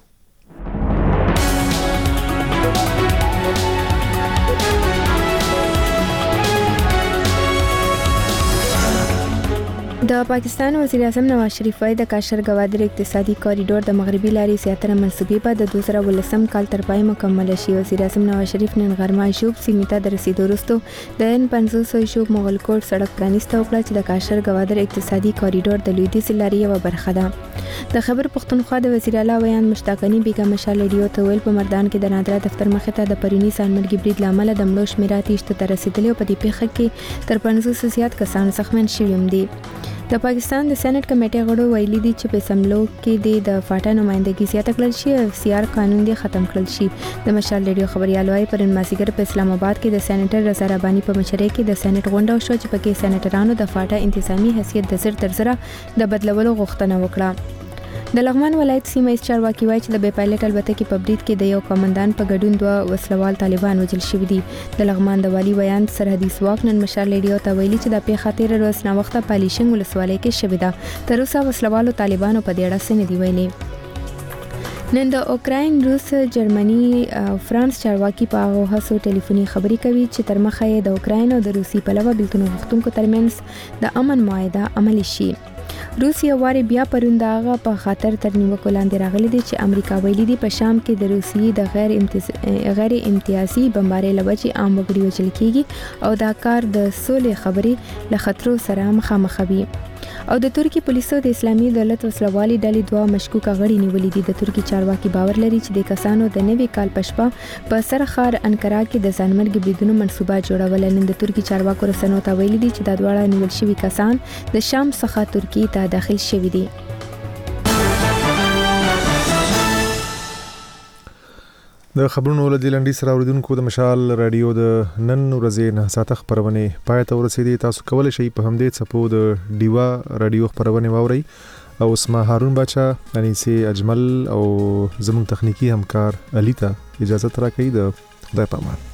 د پاکستان وزیر اعظم نواز شریف وايي د کاشر ګوادر اقتصادي کوریډور د مغربي لارې زیاتره منصوبې به د دوه زره ولسم کال تر پای مکمل شي. وزیر اعظم نواز شریف نن غرمه شوب سیمې ته د رسیدو وروسته د ان پنځوس شوب مغل کوټ سړک پرانیسته وکړه چې د کاشر ګوادر اقتصادي کوریډور د لویدیځ لارې یوه برخه ده. د خبر پښتونخوا د وزیر اعلی ویان مشتاقني بیګم مشال ریډیو ته ویل په مردان کې د نادرا دفتر مخې ته د پرونی سالمرګي برید لامل د مړو شمیره تیشته ته رسیدلی او په دې پیښه کې تر پنځوس زیات کسان زخمین شوي هم دي. د پاکستان د سېنات کمیټې غړو ویلي دي چې په اسمبلو کې د فاټا نمائندګي زیاته کړل شي او سی آر قانون دی ختم کړل شي. د مشال ریډیو خبريال وايي پرون مازیګر په اسلام آباد کې د سېنیټر رضا رباني په مشرۍ کې د سېنات غونډه وشوه چې پکې سېنیټرانو د فاټا انتظامی حیثیت د زر تر زره د بدلولو غوښتنه وکړه. د لغمان ولایت سیمه ایز چارواکي وایي چې د بې پایلټ الوتکې په برید کې د یو کمانډان په ګډون دوه وسلوال طالبان وژل شوي دي. د لغمان د والي ویان سرحدي ځواک نن مشال ریډیو ته ویلي چې د پیښه تېره ورځ ناوخته پالیشنګ ولسوالۍ کې شوې ده. تر اوسه وسلوالو طالبانو په دې اړه څه نه دي ویلي. نن د اوکراین، روس، جرمني او فرانس چارواکي په هغو هڅو ټلیفوني خبرې کوي چې تر مخه یې د اوکراین او د روسي پلوه بېلتون غوښتونکو ترمنځ د امن معاهده عملي شي. روس یو واري بیا پرون د هغه په خاطر تر نیوکو لاندې راغلی دی چې امریکا ویلي دی په شام کې د روسیې د غیر امتیاز... غیر امتیازي بمبارۍ له وجې عام وګړي وژل کیږي او دا کار د سولې خبرې له خطرو سره مخامخ وي. او د ترکی پولیسو د اسلامي دولت وسلوالي ډلې دوه مشکوکه غړي نیولي دي. د ترکی چارواکي باور لري چې د کسانو د نوي کال په شپه په سرخار انکارا کې د ځانمرګي بریدونو منصوبه جوړول. نن د ترکی چارواکو رسنیو ته ویلي دي چې دا دواړه نیول شوي کسان د شام څخه ترکی ته داخل شوي دي. د خبرونو له دې لنډۍ سره اوریدونکو د مشال رادیو د نن ورځې نه ساعته خبرونه پای ته ورسېدي. تاسو کولی شئ په همدې څپو د ډیوا رادیو خبرونه واورئ او اسما هارون باچا، انیسي اجمل او زموږ تخنیکی همکار علي ته اجازه راکړئ. د خدای په امان.